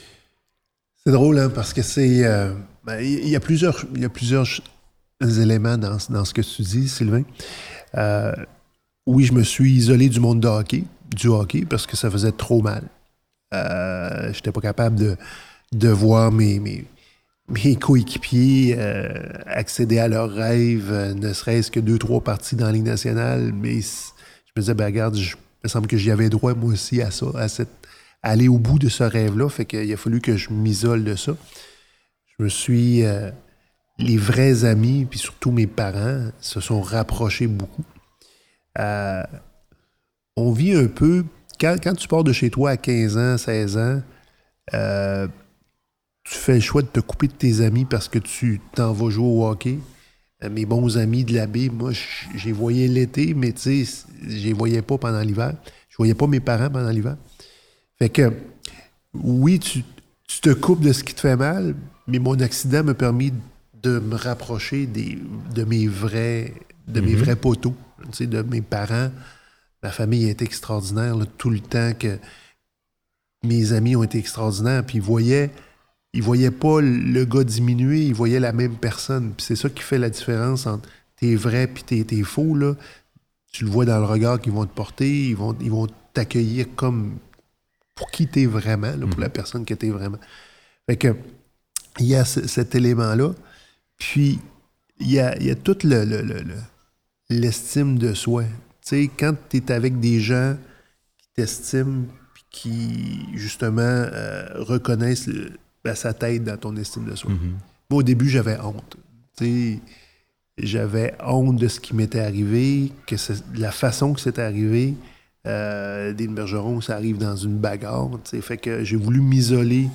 C'est drôle, hein, parce que c'est... Euh, ben, il y a plusieurs, il y a plusieurs éléments dans, dans ce que tu dis, Sylvain. Euh, oui, je me suis isolé du monde de hockey, du hockey, parce que ça faisait trop mal. Euh, j'étais pas capable de, de voir mes, mes, mes coéquipiers euh, accéder à leurs rêves, euh, ne serait-ce que deux, trois parties dans la Ligue nationale. Mais je me disais, ben regarde, je, il me semble que j'y avais droit, moi aussi, à ça, à cette... aller au bout de ce rêve-là, fait qu'il a fallu que je m'isole de ça. Je me suis... Euh, les vrais amis, puis surtout mes parents, se sont rapprochés beaucoup. Euh, on vit un peu... Quand, quand tu pars de chez toi à quinze ans, seize ans, euh, tu fais le choix de te couper de tes amis parce que tu t'en vas jouer au hockey. Euh, mes bons amis de la baie, moi, je les voyais l'été, mais tu sais, je les voyais pas pendant l'hiver. Je voyais pas mes parents pendant l'hiver. Fait que, oui, tu, tu te coupes de ce qui te fait mal, mais mon accident m'a permis de me rapprocher des, de mes vrais, de mm-hmm. mes vrais poteaux, tu sais, de mes parents. Ma famille a été extraordinaire là, tout le temps que mes amis ont été extraordinaires. Puis ils voyaient, ils voyaient pas le gars diminuer, ils voyaient la même personne. Puis c'est ça qui fait la différence entre tes vrais et tes, tes faux. Là. Tu le vois dans le regard qu'ils vont te porter, ils vont, ils vont t'accueillir comme... pour qui t'es vraiment, là, pour mm-hmm. la personne que t'es vraiment. Fait que, il y a c- cet élément-là. Puis, il y a, y a toute le, le, le, le, l'estime de soi. Tu sais, quand t'es avec des gens qui t'estiment puis qui, justement, euh, reconnaissent le, ben, ça t'aide dans ton estime de soi. Mm-hmm. Moi, au début, j'avais honte. Tu sais, j'avais honte de ce qui m'était arrivé, que c'est, la façon que c'était arrivé. Euh, Dean Bergeron, ça arrive dans une bagarre. T'sais, fait que j'ai voulu m'isoler.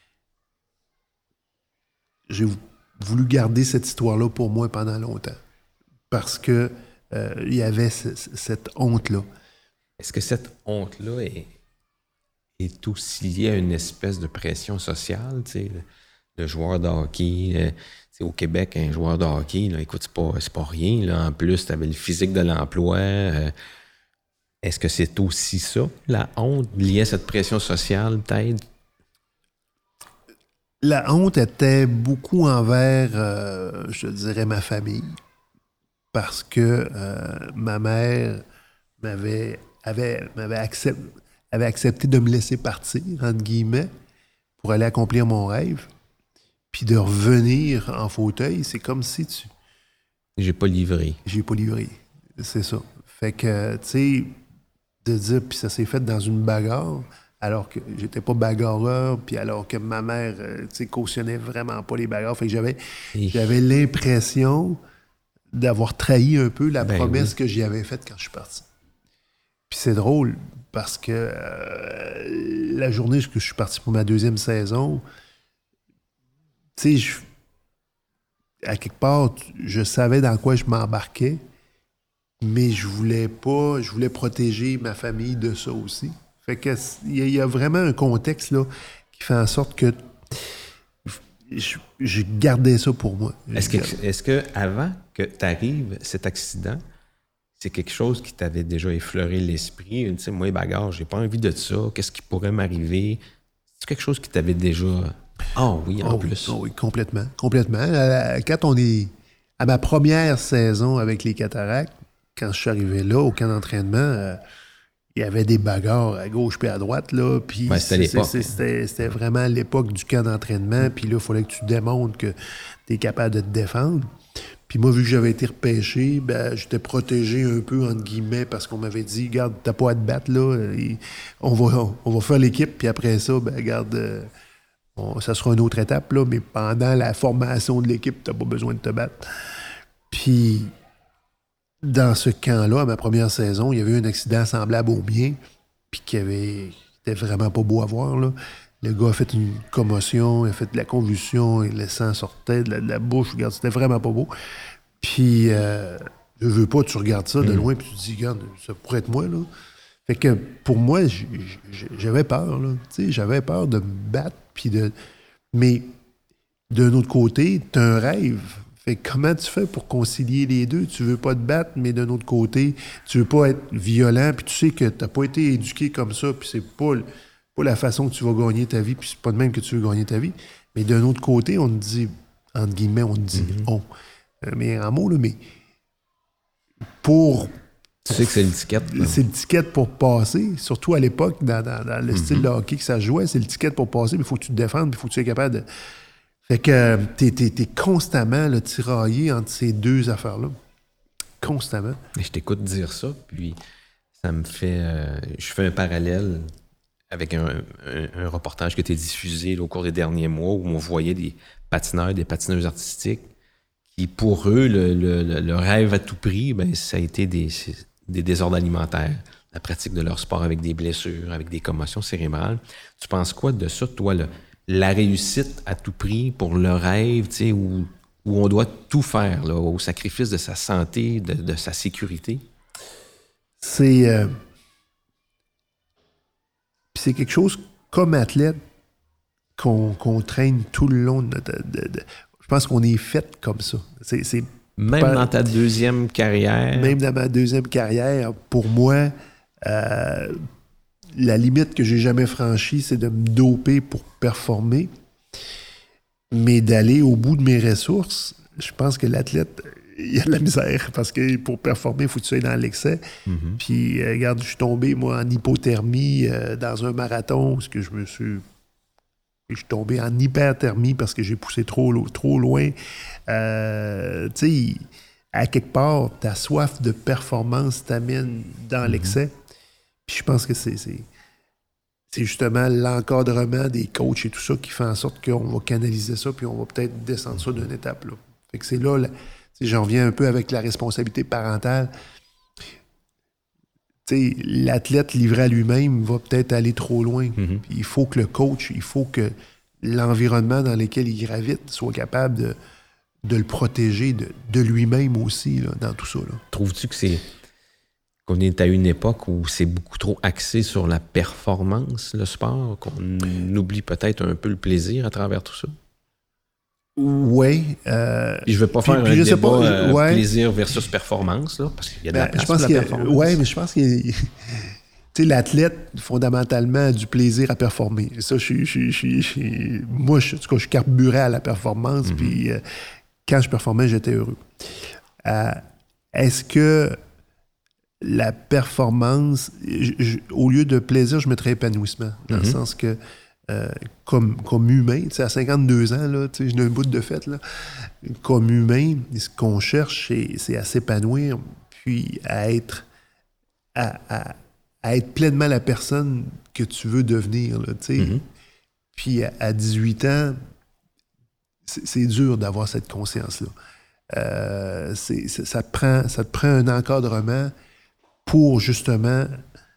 J'ai voulu garder cette histoire-là pour moi pendant longtemps. Parce que euh, il y avait c- c- cette honte-là.
Est-ce que cette honte-là est, est aussi liée à une espèce de pression sociale? Le, le joueur de hockey, le, au Québec, un joueur de hockey, là, écoute, c'est pas, c'est pas rien. Là. En plus, tu avais le physique de l'emploi. Euh, Est-ce que c'est aussi ça, la honte, liée à cette pression sociale, peut-être?
La honte était beaucoup envers, euh, je dirais, ma famille. Parce que euh, ma mère m'avait, avait, m'avait, accept, avait accepté de me laisser partir, entre guillemets, pour aller accomplir mon rêve. Puis de revenir en fauteuil, c'est comme si tu...
J'ai pas livré.
J'ai pas livré, c'est ça. Fait que, tu sais... de dire, puis ça s'est fait dans une bagarre, alors que j'étais pas bagarreur, puis alors que ma mère, euh, tu sais, cautionnait vraiment pas les bagarres. Fait que j'avais, Et... j'avais l'impression d'avoir trahi un peu la ben promesse oui. que j'y avais faite quand je suis parti. Puis c'est drôle parce que euh, la journée où je suis parti pour ma deuxième saison, tu sais, à quelque part, je savais dans quoi je m'embarquais, mais je voulais pas, je voulais protéger ma famille de ça aussi. Fait que il y, y a vraiment un contexte là qui fait en sorte que je, je gardais ça pour moi.
Est-ce que, est-ce que avant que tu arrives cet accident, c'est quelque chose qui t'avait déjà effleuré l'esprit? Tu sais, moi, bagarre, j'ai pas envie de ça. Qu'est-ce qui pourrait m'arriver? C'est quelque chose qui t'avait déjà... Ah oh, oui, en
oh,
plus.
Oh, oui, complètement. Complètement. Quand on est à ma première saison avec les Cataractes, quand je suis arrivé là, au camp d'entraînement, euh, il y avait des bagarres à gauche puis à droite. Là, puis
ouais, c'était l'époque.
C'était, c'était vraiment l'époque du camp d'entraînement. Puis là, il fallait que tu démontres que tu es capable de te défendre. Puis moi, vu que j'avais été repêché, ben, j'étais protégé un peu, entre guillemets, parce qu'on m'avait dit, regarde, t'as pas à te battre, là. Et on, va, on va faire l'équipe, puis après ça, ben, regarde, euh, on, ça sera une autre étape, là, mais pendant la formation de l'équipe, t'as pas besoin de te battre. Puis, dans ce camp-là, à ma première saison, il y avait eu un accident semblable au mien, puis qui avait, était vraiment pas beau à voir, là. Le gars a fait une commotion, il a fait de la convulsion, et le sang sortait de la, de la bouche. Regarde, c'était vraiment pas beau. Puis, euh, je veux pas, tu regardes ça de loin, puis tu te dis, regarde, ça pourrait être moi, là. Fait que pour moi, j'avais peur, là. Tu sais, j'avais peur de me battre, puis de. Mais d'un autre côté, t'as un rêve. Fait que comment tu fais pour concilier les deux? Tu veux pas te battre, mais d'un autre côté, tu veux pas être violent, puis tu sais que t'as pas été éduqué comme ça, puis c'est pas. pas la façon que tu vas gagner ta vie, puis c'est pas de même que tu veux gagner ta vie. Mais d'un autre côté, on te dit, entre guillemets, on te dit mm-hmm. on. Euh, mais en mots, là, mais pour...
Tu sais que c'est l'étiquette. Là.
C'est l'étiquette pour passer, surtout à l'époque, dans, dans, dans le mm-hmm. style de hockey que ça jouait, c'est l'étiquette pour passer, mais il faut que tu te défendes, puis il faut que tu sois capable de... Fait que t'es, t'es, t'es constamment là, tiraillé entre ces deux affaires-là. Constamment.
Et je t'écoute dire ça, puis ça me fait... Euh, je fais un parallèle avec un, un, un reportage qui a été diffusé là, au cours des derniers mois où on voyait des patineurs, des patineuses artistiques qui, pour eux, le, le, le rêve à tout prix, ben, ça a été des, des désordres alimentaires, la pratique de leur sport avec des blessures, avec des commotions cérébrales. Tu penses quoi de ça, toi, le, la réussite à tout prix pour le rêve, tu sais, où, où on doit tout faire, là, au sacrifice de sa santé, de, de sa sécurité?
C'est... Euh... Puis c'est quelque chose, comme athlète, qu'on, qu'on traîne tout le long de notre... De, de, je pense qu'on est fait comme ça. C'est, c'est
même pas, dans ta deuxième carrière?
Même dans ma deuxième carrière, pour moi, euh, la limite que j'ai jamais franchie, c'est de me doper pour performer. Mais d'aller au bout de mes ressources, je pense que l'athlète... il y a de la misère, parce que pour performer, il faut que tu sois dans l'excès. Mm-hmm. Puis, euh, regarde, je suis tombé, moi, en hypothermie euh, dans un marathon, parce que je me suis... Je suis tombé en hyperthermie parce que j'ai poussé trop, trop loin. Euh, tu sais, à quelque part, ta soif de performance t'amène dans mm-hmm. l'excès. Puis je pense que c'est, c'est, c'est justement l'encadrement des coachs et tout ça qui fait en sorte qu'on va canaliser ça, puis on va peut-être descendre ça d'une étape, là. Fait que c'est là... là j'en viens un peu avec la responsabilité parentale. T'sais, l'athlète livré à lui-même va peut-être aller trop loin. Mm-hmm. Il faut que le coach, il faut que l'environnement dans lequel il gravite soit capable de, de le protéger de, de lui-même aussi là, dans tout ça. Là.
Trouves-tu que c'est qu'on est à une époque où c'est beaucoup trop axé sur la performance, le sport, qu'on oublie peut-être un peu le plaisir à travers tout ça?
Oui. Euh,
je ne vais pas faire puis, un puis débat pas, euh, ouais. plaisir versus performance, là, parce qu'il y a de ben, la place
je pense
pour la performance.
Oui, mais je pense que l'athlète, fondamentalement, a du plaisir à performer. Ça, je, je, je, je, moi, je, en tout cas, je carburais à la performance, mm-hmm. puis euh, quand je performais, j'étais heureux. Euh, est-ce que la performance, je, je, au lieu de plaisir, je mettrais épanouissement, dans mm-hmm. le sens que Euh, comme, comme humain, à cinquante-deux ans, là, j'ai un bout de fête, là, comme humain, ce qu'on cherche, c'est, c'est à s'épanouir, puis à être, à, à, à être pleinement la personne que tu veux devenir. Là, mm-hmm. Puis à, à dix-huit ans, c'est, c'est dur d'avoir cette conscience-là. Euh, c'est, c'est, ça, te prend, ça te prend un encadrement pour justement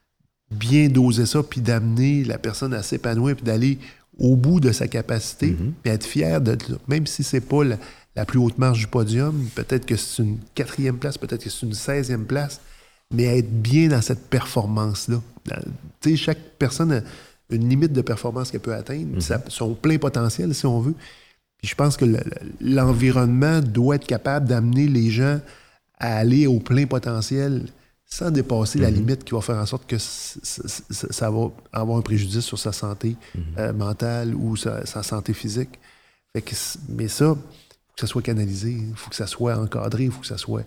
bien doser ça, puis d'amener la personne à s'épanouir, puis d'aller au bout de sa capacité,
Mm-hmm.
puis être fier de ça. Même si c'est pas la, la plus haute marche du podium, peut-être que c'est une quatrième place, peut-être que c'est une seizième place, mais être bien dans cette performance-là. Tu sais, chaque personne a une limite de performance qu'elle peut atteindre, mm-hmm. ça, son plein potentiel, si on veut. Puis je pense que le, l'environnement doit être capable d'amener les gens à aller au plein potentiel sans dépasser mm-hmm. la limite qui va faire en sorte que c- c- c- ça va avoir un préjudice sur sa santé mm-hmm. euh, mentale ou sa, sa santé physique. Fait que, mais ça, il faut que ça soit canalisé, il faut que ça soit encadré, il faut que ça soit...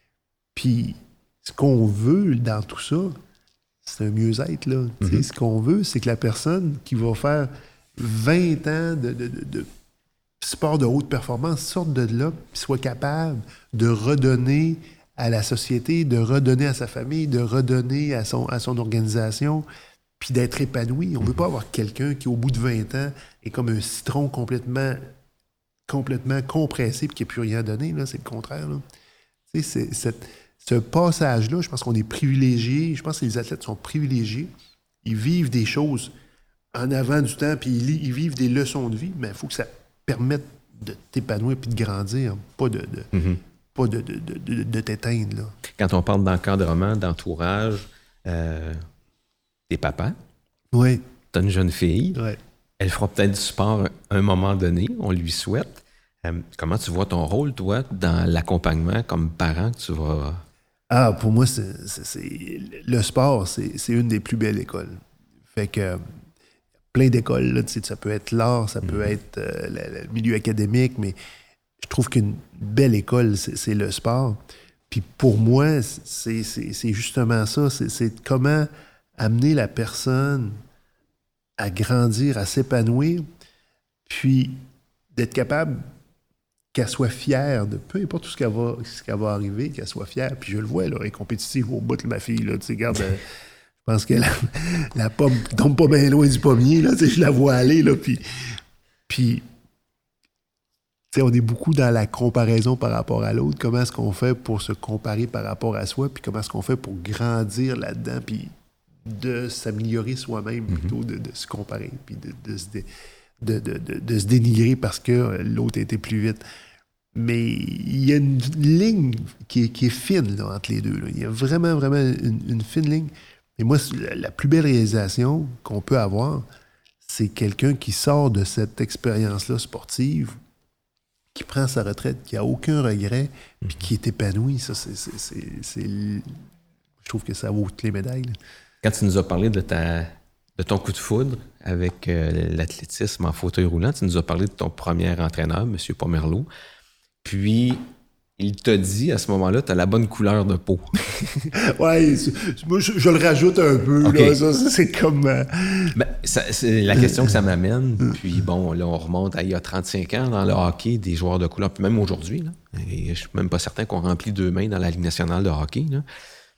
Puis ce qu'on veut dans tout ça, c'est un mieux-être. Là. Mm-hmm. Ce qu'on veut, c'est que la personne qui va faire vingt ans de, de, de, de sport de haute performance sorte de là et soit capable de redonner à la société, de redonner à sa famille, de redonner à son, à son organisation, puis d'être épanoui. On ne veut pas avoir quelqu'un qui, au bout de vingt ans, est comme un citron complètement, complètement compressé et qui n'a plus rien à donner. Là. C'est le contraire. Là. Tu sais, c'est, cette, ce passage-là, je pense qu'on est privilégié. Je pense que les athlètes sont privilégiés. Ils vivent des choses en avant du temps, puis ils, ils vivent des leçons de vie, mais il faut que ça permette de t'épanouir puis de grandir, pas de... de mm-hmm. pas de, de, de, de t'éteindre. Là.
Quand on parle d'encadrement, d'entourage, euh, t'es papa.
Oui.
T'as une jeune fille.
Oui.
Elle fera peut-être du sport à un moment donné, on lui souhaite. Euh, comment tu vois ton rôle, toi, dans l'accompagnement comme parent que tu vas...
Ah, pour moi, c'est, c'est, c'est, le sport, c'est, c'est une des plus belles écoles. Fait que plein d'écoles, là, tu sais, ça peut être l'art, ça peut mm-hmm. être euh, le, le milieu académique, mais je trouve qu'une belle école, c'est, c'est le sport. Puis pour moi, c'est, c'est, c'est justement ça. C'est, c'est comment amener la personne à grandir, à s'épanouir, puis d'être capable qu'elle soit fière de peu importe tout ce qu'elle va, ce qu'elle va arriver, qu'elle soit fière. Puis je le vois, là, elle est compétitive au bout de ma fille. Là, tu sais, regarde, euh, je pense que la, la pomme tombe pas bien loin du pommier. Là, tu sais, je la vois aller. Là, puis... puis T'sais, on est beaucoup dans la comparaison par rapport à l'autre. Comment est-ce qu'on fait pour se comparer par rapport à soi, puis comment est-ce qu'on fait pour grandir là-dedans, puis de s'améliorer soi-même mm-hmm. plutôt de, de se comparer, puis de, de, se dé, de, de, de, de se dénigrer parce que l'autre était plus vite. Mais il y a une ligne qui est, qui est fine là, entre les deux. Là. Il y a vraiment, vraiment une, une fine ligne. Et moi, la plus belle réalisation qu'on peut avoir, c'est quelqu'un qui sort de cette expérience-là sportive, qui prend sa retraite, qui n'a aucun regret, puis mm-hmm. qui est épanoui. Ça, c'est, c'est, c'est, c'est... Je trouve que ça vaut toutes les médailles. Là.
Quand tu nous as parlé de, ta, de ton coup de foudre avec euh, l'athlétisme en fauteuil roulant, tu nous as parlé de ton premier entraîneur, M. Pomerleau. Puis, il t'a dit, à ce moment-là, tu as la bonne couleur de peau.
Oui, moi, je, je le rajoute un peu. Okay. Là, ça, c'est comme... Euh...
Ben, ça, c'est la question que ça m'amène. Puis bon, là, on remonte à il y a trente-cinq ans dans le hockey, des joueurs de couleur. Puis même aujourd'hui, là, et je suis même pas certain qu'on remplit deux mains dans la Ligue nationale de hockey. Là.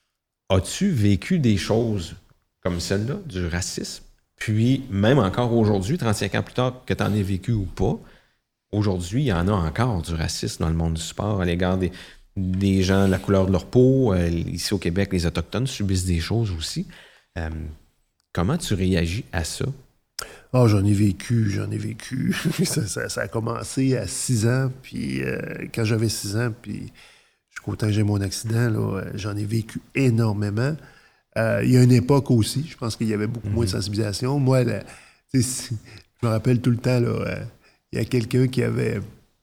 As-tu vécu des choses comme celle-là, du racisme? Puis même encore aujourd'hui, trente-cinq ans plus tard, que tu en aies vécu ou pas, aujourd'hui, il y en a encore du racisme dans le monde du sport à l'égard des, des gens, la couleur de leur peau. Euh, ici au Québec, les Autochtones subissent des choses aussi. Euh, comment tu réagis à ça?
Ah, oh, j'en ai vécu, j'en ai vécu. ça, ça, ça a commencé à six ans, puis euh, quand j'avais six ans, puis jusqu'au temps que j'ai mon accident, là, j'en ai vécu énormément. Euh, il y a une époque aussi, je pense qu'il y avait beaucoup mm-hmm. moins de sensibilisation. Moi, là, je me rappelle tout le temps, là... Euh, il y a quelqu'un qui avait...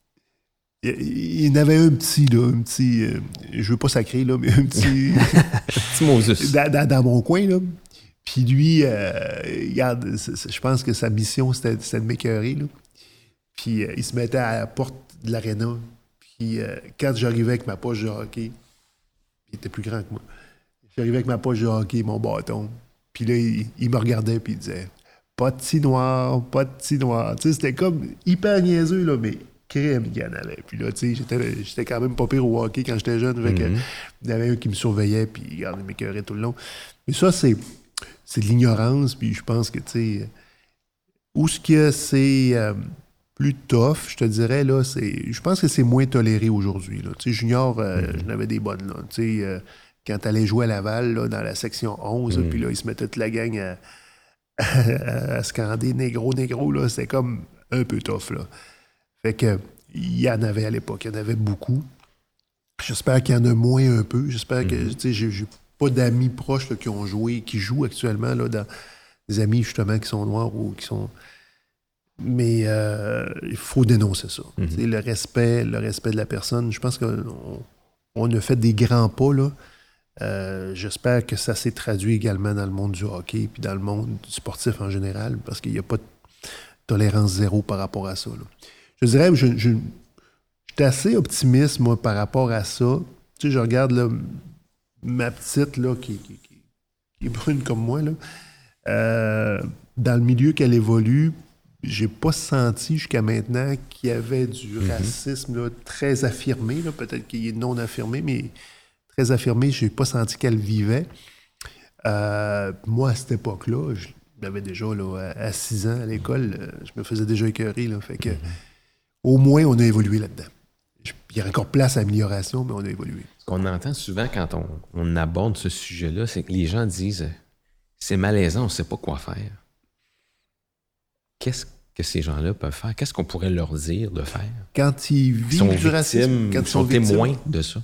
Il y en avait un petit, là, un petit... Euh, je veux pas sacrer, là, mais un petit...
petit Moses.
Dans, dans, dans mon coin, là. Puis lui, euh, regarde, c'est, c'est, je pense que sa mission, c'était, c'était de m'écœurer, là. Puis euh, il se mettait à la porte de l'aréna. Puis euh, quand j'arrivais avec ma poche de hockey, il était plus grand que moi. J'arrivais avec ma poche de hockey, mon bâton. Puis là, il, il me regardait, puis il disait... Pas de petit noir, pas de petit noir. Tu sais, c'était comme hyper niaiseux, là, mais crème qu'il y en avait. Puis là, tu sais, j'étais, j'étais quand même pas pire au hockey quand j'étais jeune. Fait mm-hmm. que, il y avait un qui me surveillait, puis il m'écœurait tout le long. Mais ça, c'est, c'est de l'ignorance, puis je pense que, tu sais, où ce que c'est euh, plus tough, je te dirais, là, c'est, je pense que c'est moins toléré aujourd'hui, là. Tu sais, junior, euh, mm-hmm. j'en avais des bonnes, là. Tu sais, euh, quand tu allais jouer à Laval, là, dans la section onze,
Mm.
puis là, ils se mettaient toute la gang à, à, à scander négro, négro, là, c'était comme un peu tough, là. Fait que, il y en avait à l'époque, il y en avait beaucoup. J'espère qu'il y en a moins un peu. J'espère que,
Mm-hmm.
tu sais, j'ai, j'ai pas d'amis proches là, qui ont joué, qui jouent actuellement, là, dans des amis, justement, qui sont noirs ou qui sont... Mais euh, il faut dénoncer ça.
Mm-hmm.
Tu sais, le respect, le respect de la personne. Je pense qu'on on a fait des grands pas, là. Euh, j'espère que ça s'est traduit également dans le monde du hockey puis dans le monde du sportif en général, parce qu'il n'y a pas de tolérance zéro par rapport à ça, là. Je dirais, je, je, je suis assez optimiste, moi, par rapport à ça. Tu sais, je regarde là, ma petite, là, qui, qui, qui, qui est brune comme moi, là. Euh, dans le milieu qu'elle évolue, j'ai pas senti jusqu'à maintenant qu'il y avait du
Mm-hmm.
racisme là, très affirmé. Là. Peut-être qu'il est non affirmé, mais très affirmé. J'ai pas senti qu'elle vivait. Euh, moi, à cette époque-là, je l'avais déjà là, à six ans à l'école. euh, Je me faisais déjà écœurer. Là, fait que,
Mm-hmm.
au moins, on a évolué là-dedans. Il y a encore place à amélioration, mais on a évolué.
Ce qu'on entend souvent quand on, on aborde ce sujet-là, c'est que les gens disent « c'est malaisant, on ne sait pas quoi faire ». Qu'est-ce que ces gens-là peuvent faire? Qu'est-ce qu'on pourrait leur dire de faire?
Quand ils vivent
Ils sont
du racisme,
victimes,
quand
ils sont
victimes,
témoins de ça.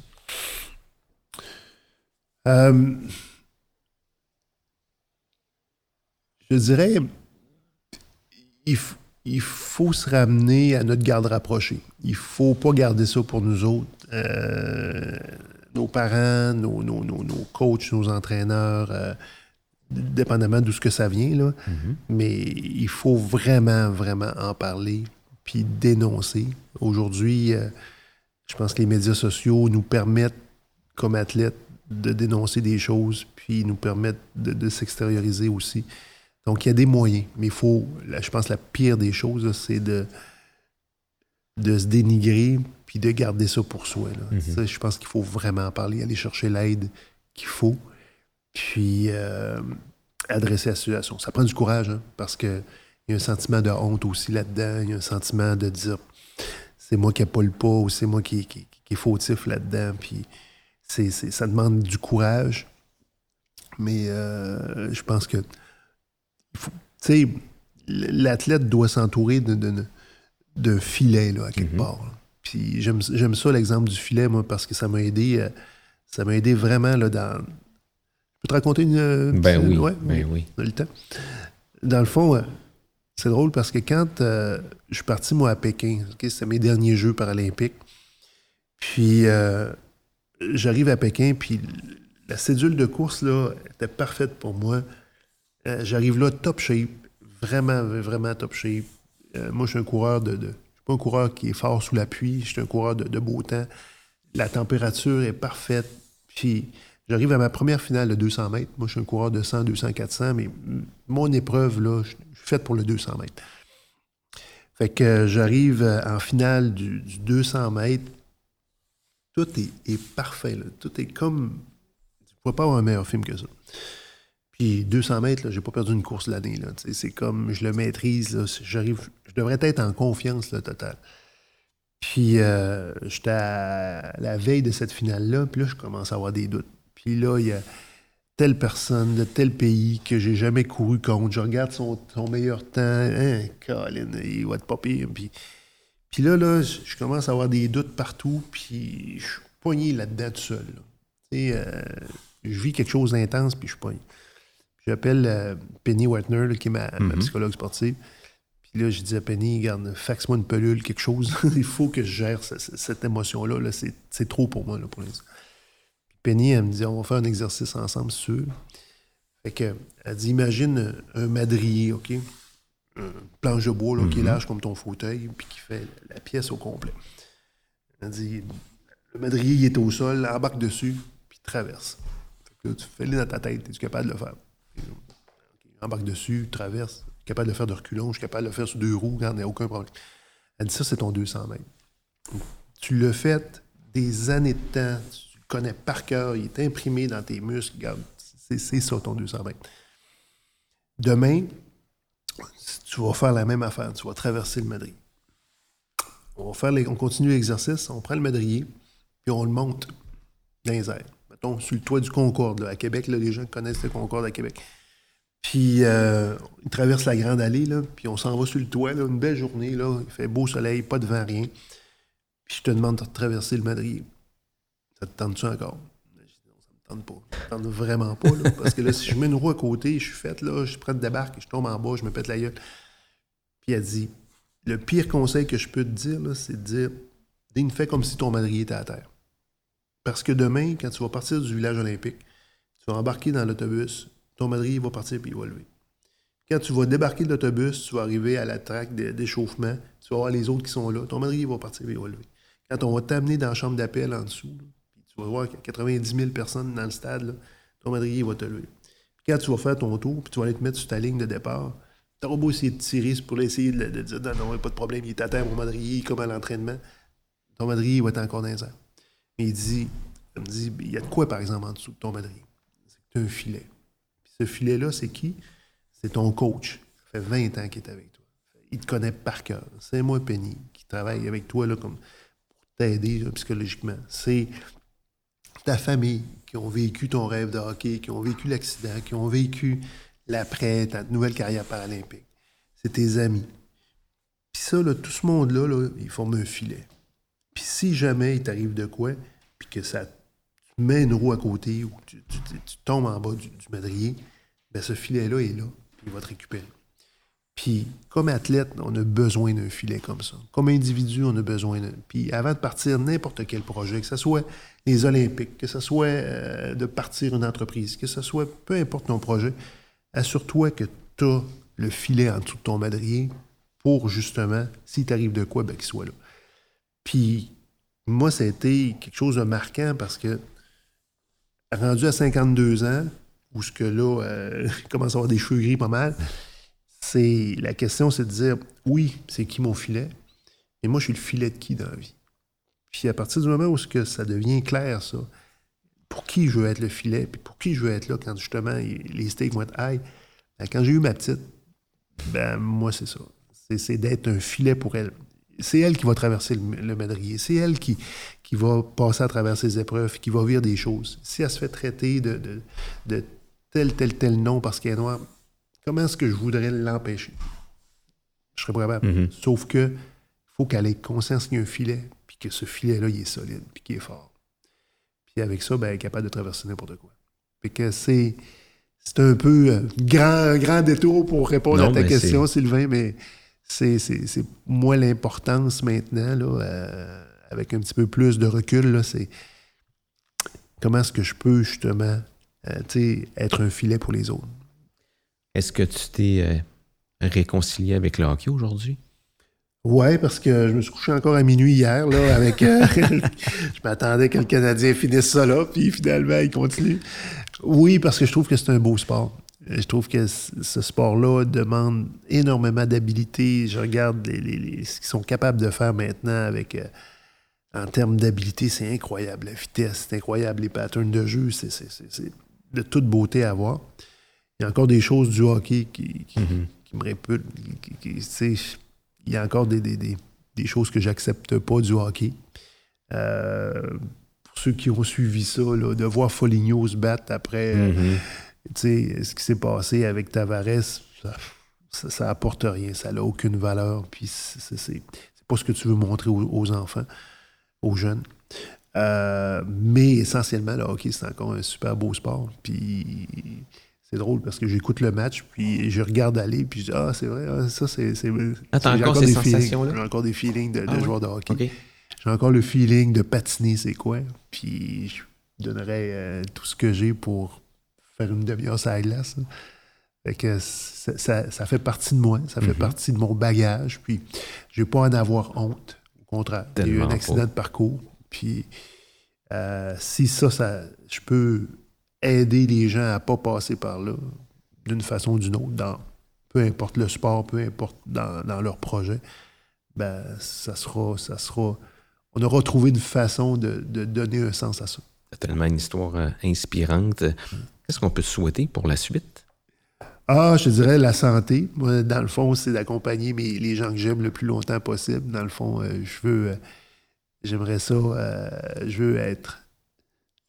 Euh, je dirais, il, f- il faut se ramener à notre garde rapprochée. Il faut pas garder ça pour nous autres. Euh, nos parents, nos, nos, nos, nos coachs, nos entraîneurs, euh, dépendamment d'où ce que ça vient, là.
Mm-hmm.
Mais il faut vraiment, vraiment en parler puis dénoncer. Aujourd'hui, euh, je pense que les médias sociaux nous permettent, comme athlètes, de dénoncer des choses, puis nous permettent de, de s'extérioriser aussi. Donc, il y a des moyens, mais il faut, là, je pense que la pire des choses, là, c'est de, de se dénigrer, puis de garder ça pour soi. Là.
Mm-hmm.
Ça, je pense qu'il faut vraiment en parler, aller chercher l'aide qu'il faut, puis euh, adresser la situation. Ça prend du courage, hein, parce qu'il y a un sentiment de honte aussi là-dedans, il y a un sentiment de dire c'est moi qui n'ai pas le pas, ou c'est moi qui, qui, qui est fautif là-dedans, puis c'est, c'est, ça demande du courage, mais euh, je pense que tu sais, l'athlète doit s'entourer de, de, de, d'un filet, là, à quelque
Mm-hmm.
part. Là. Puis j'aime, j'aime ça, l'exemple du filet, moi, parce que ça m'a aidé, euh, ça m'a aidé vraiment, là, dans... Je peux te raconter une... Euh,
Ben oui,
ouais,
ben oui.
On a le temps. Dans le fond, euh, c'est drôle parce que quand euh, je suis parti, moi, à Pékin, okay, c'était mes derniers Jeux paralympiques, puis euh, j'arrive à Pékin, puis la cédule de course, là, était parfaite pour moi. Euh, j'arrive là, top shape, vraiment, vraiment top shape. Euh, moi, je suis un coureur de... de je suis pas un coureur qui est fort sous la pluie, je suis un coureur de, de beau temps. La température est parfaite, puis j'arrive à ma première finale de deux cents mètres. Moi, je suis un coureur de cent, deux cents, quatre cents, mais mon épreuve, là, je suis faite pour le deux cents mètres. Fait que euh, j'arrive en finale du, du deux cents mètres. Tout est, est parfait, là. Tout est comme... Tu ne pourrais pas avoir un meilleur film que ça. Puis deux cents mètres, là, j'ai pas perdu une course l'année. Là. C'est comme, je le maîtrise. Là, j'arrive, je devrais être en confiance là, totale. Puis euh, j'étais à la veille de cette finale-là, puis là, je commence à avoir des doutes. Puis là, il y a telle personne de tel pays que j'ai jamais couru contre. Je regarde son, son meilleur temps. Hein, Colin, il va être pas pire. Puis, puis là, là, je, je commence à avoir des doutes partout, puis je suis poigné là-dedans tout seul. Là. Tu sais, euh, je vis quelque chose d'intense, puis je suis poigné. J'appelle euh, Penny Wertner, là, qui est ma, mm-hmm. ma psychologue sportive. Puis là, je dis à Penny, regarde, faxe-moi une pelule, quelque chose. Il faut que je gère ce, ce, cette émotion-là. Là. C'est, c'est trop pour moi, là, pour l'instant. Puis Penny, elle me dit, on va faire un exercice ensemble, c'est sûr. Fait que, elle dit, imagine un madrier, OK? Un planche de bois, là, mm-hmm. qui est large comme ton fauteuil, puis qui fait la pièce au complet. Elle dit, le madrier, il est au sol, embarque dessus, puis traverse. Fait que là, tu fais-le dans ta tête, es-tu capable de le faire? Okay, embarque dessus, traverse, je suis capable de le faire de reculons, je suis capable de le faire sur deux roues, il n'y a aucun problème. Elle dit ça, c'est ton deux cents mètres. Tu l'as fait des années de temps, tu le connais par cœur, il est imprimé dans tes muscles, regarde, c'est, c'est ça ton deux cents mètres. Demain, tu vas faire la même affaire, tu vas traverser le madrier. On va faire les, on continue l'exercice, on prend le madrier, puis on le monte dans les airs. mettons, sur le toit du Concorde, là, à Québec. Là, les gens connaissent le Concorde à Québec. Puis, euh, il traverse la grande allée, là, puis on s'en va sur le toit, là, une belle journée, là, il fait beau soleil, pas de vent, rien. Puis je te demande de traverser le Madrier. Ça te tente-tu encore? Je dis non, ça me tente pas. Ça me tente vraiment pas, là, parce que là, si je mets une roue à côté, je suis faite, là, je prends de débarque, je tombe en bas, je me pète la gueule. Puis elle dit, le pire conseil que je peux te dire, là, c'est de dire, Dean, fais comme si ton Madrier était à terre. Parce que demain, quand tu vas partir du village olympique, tu vas embarquer dans l'autobus, ton Madrier va partir puis il va lever. Quand tu vas débarquer de l'autobus, tu vas arriver à la traque d'échauffement, tu vas voir les autres qui sont là, ton Madrier va partir puis il va lever. Quand on va t'amener dans la chambre d'appel en dessous, là, puis tu vas voir qu'il y a quatre-vingt-dix mille personnes dans le stade, là, ton Madrier va te lever. Puis quand tu vas faire ton tour, puis tu vas aller te mettre sur ta ligne de départ, tu auras beau essayer de tirer pour essayer de, de dire non, non, pas de problème, il est à terre, mon Madrier, comme à l'entraînement, ton Madrier va être encore dans les airs. Mais il dit, il me dit, il y a de quoi par exemple en dessous de ton Madrier? C'est que tu as un filet. Ce filet-là, c'est qui? C'est ton coach. Ça fait vingt ans qu'il est avec toi. Il te connaît par cœur. C'est moi, Penny, qui travaille avec toi là, comme pour t'aider là, psychologiquement. C'est ta famille qui ont vécu ton rêve de hockey, qui ont vécu l'accident, qui ont vécu l'après, ta nouvelle carrière paralympique. C'est tes amis. Puis ça, là, tout ce monde-là, là, il forme un filet. Puis si jamais il t'arrive de quoi, puis que ça tu mets une roue à côté ou tu, tu, tu tombes en bas du, du Madrier, bien, ce filet-là est là, puis il va te récupérer. Puis, comme athlète, on a besoin d'un filet comme ça. Comme individu, on a besoin d'un... Puis, avant de partir n'importe quel projet, que ce soit les Olympiques, que ce soit euh, de partir une entreprise, que ce soit peu importe ton projet, assure-toi que tu as le filet en dessous de ton Madrier pour, justement, s'il t'arrive de quoi, bien, qu'il soit là. Puis, moi, ça a été quelque chose de marquant parce que rendu à cinquante-deux ans, où ce que là, euh, il commence à avoir des cheveux gris pas mal, c'est la question, c'est de dire, oui, c'est qui mon filet, mais moi, je suis le filet de qui dans la vie? Puis à partir du moment où ce que ça devient clair, ça, pour qui je veux être le filet, puis pour qui je veux être là quand, justement, les stakes vont être high, ben, quand j'ai eu ma petite, ben moi, c'est ça. C'est, c'est d'être un filet pour elle. C'est elle qui va traverser le, le Madrier. C'est elle qui, qui va passer à travers ses épreuves, qui va vivre des choses. Si elle se fait traiter de, de, de tel, tel, tel nom parce qu'elle est noire, comment est-ce que je voudrais l'empêcher? Je serais pas capable. Mm-hmm. Sauf que il faut qu'elle ait conscience qu'il y a un filet, puis que ce filet-là, il est solide, puis qu'il est fort. Puis avec ça, ben, elle est capable de traverser n'importe quoi. Fait que c'est, c'est un peu euh, grand, grand détour pour répondre non, à ta question, c'est... Sylvain, mais c'est, c'est, c'est moi l'importance maintenant, là, euh, avec un petit peu plus de recul, là, c'est comment est-ce que je peux justement euh, être un filet pour les autres.
Est-ce que tu t'es euh, réconcilié avec le hockey aujourd'hui?
Oui, parce que je me suis couché encore à minuit hier, là, avec... Euh, je m'attendais que le Canadien finisse ça là, puis finalement, il continue. Oui, parce que je trouve que c'est un beau sport. Je trouve que ce sport-là demande énormément d'habilité. Je regarde les, les, les, ce qu'ils sont capables de faire maintenant avec... Euh, en termes d'habilité, c'est incroyable. La vitesse, c'est incroyable. Les patterns de jeu, c'est, c'est, c'est, c'est de toute beauté à voir. Il y a encore des choses du hockey qui, qui, mm-hmm. qui me réputent. Qui, qui, tu sais, il y a encore des, des, des, des choses que j'accepte pas du hockey. Euh, pour ceux qui ont suivi ça, là, de voir Foligno se battre après mm-hmm. euh, ce qui s'est passé avec Tavares, ça, ça, ça apporte rien. Ça n'a aucune valeur. Puis c'est, c'est, c'est pas ce que tu veux montrer aux, aux enfants, aux jeunes. Euh, mais essentiellement, le hockey, c'est encore un super beau sport. Puis... C'est drôle parce que j'écoute le match, puis je regarde aller, puis je dis « Ah, c'est vrai, ah, ça, c'est... c'est
ah, t'as encore, encore ces sensations-là?
J'ai encore des feelings de, de ah, joueur ouais? de hockey. Okay. J'ai encore le feeling de patiner, c'est quoi. Puis je donnerais euh, tout ce que j'ai pour faire une demi-heure sur la glace. Hein. Fait que ça, ça, ça fait partie de moi, ça fait mm-hmm. partie de mon bagage, puis je vais pas en avoir honte. Au contraire, il y a eu un accident pas. de parcours, puis euh, si ça, ça, je peux... aider les gens à ne pas passer par là d'une façon ou d'une autre, dans peu importe le sport, peu importe dans, dans leur projet, ben ça sera, ça sera... On aura trouvé une façon de, de donner un sens à ça.
C'est tellement une histoire euh, inspirante. Qu'est-ce qu'on peut souhaiter pour la suite?
Ah, je te dirais la santé. Moi, dans le fond, c'est d'accompagner mes, les gens que j'aime le plus longtemps possible. Dans le fond, euh, je veux... Euh, j'aimerais ça... Euh, je veux être...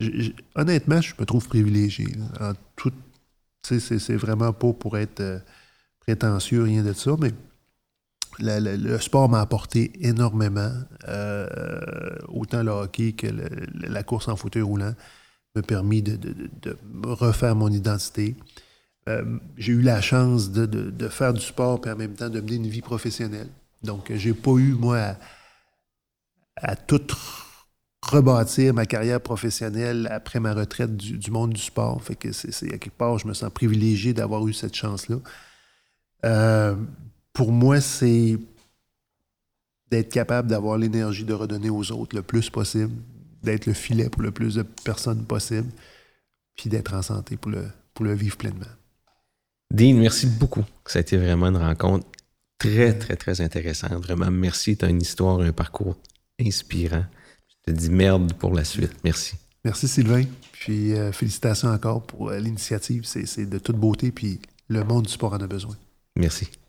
je, je, honnêtement, je me trouve privilégié. Là, en tout, c'est, c'est vraiment pas pour être euh, prétentieux, rien de ça, mais la, la, le sport m'a apporté énormément. Euh, autant le hockey que le, la course en fauteuil roulant m'a permis de, de, de, de refaire mon identité. Euh, j'ai eu la chance de, de, de faire du sport et en même temps de mener une vie professionnelle. Donc, j'ai pas eu, moi, à, à tout rebâtir ma carrière professionnelle après ma retraite du, du monde du sport. Fait que c'est, c'est, à quelque part, je me sens privilégié d'avoir eu cette chance-là. Euh, pour moi, c'est d'être capable d'avoir l'énergie de redonner aux autres le plus possible, d'être le filet pour le plus de personnes possible, puis d'être en santé pour le, pour le vivre pleinement.
Dean, merci beaucoup. Ça a été vraiment une rencontre très, très, très intéressante. Vraiment, merci. Tu as une histoire, un parcours inspirant. Je te dis merde pour la suite. Merci.
Merci, Sylvain. Puis euh, félicitations encore pour euh, l'initiative. C'est, c'est de toute beauté, puis le monde du sport en a besoin.
Merci.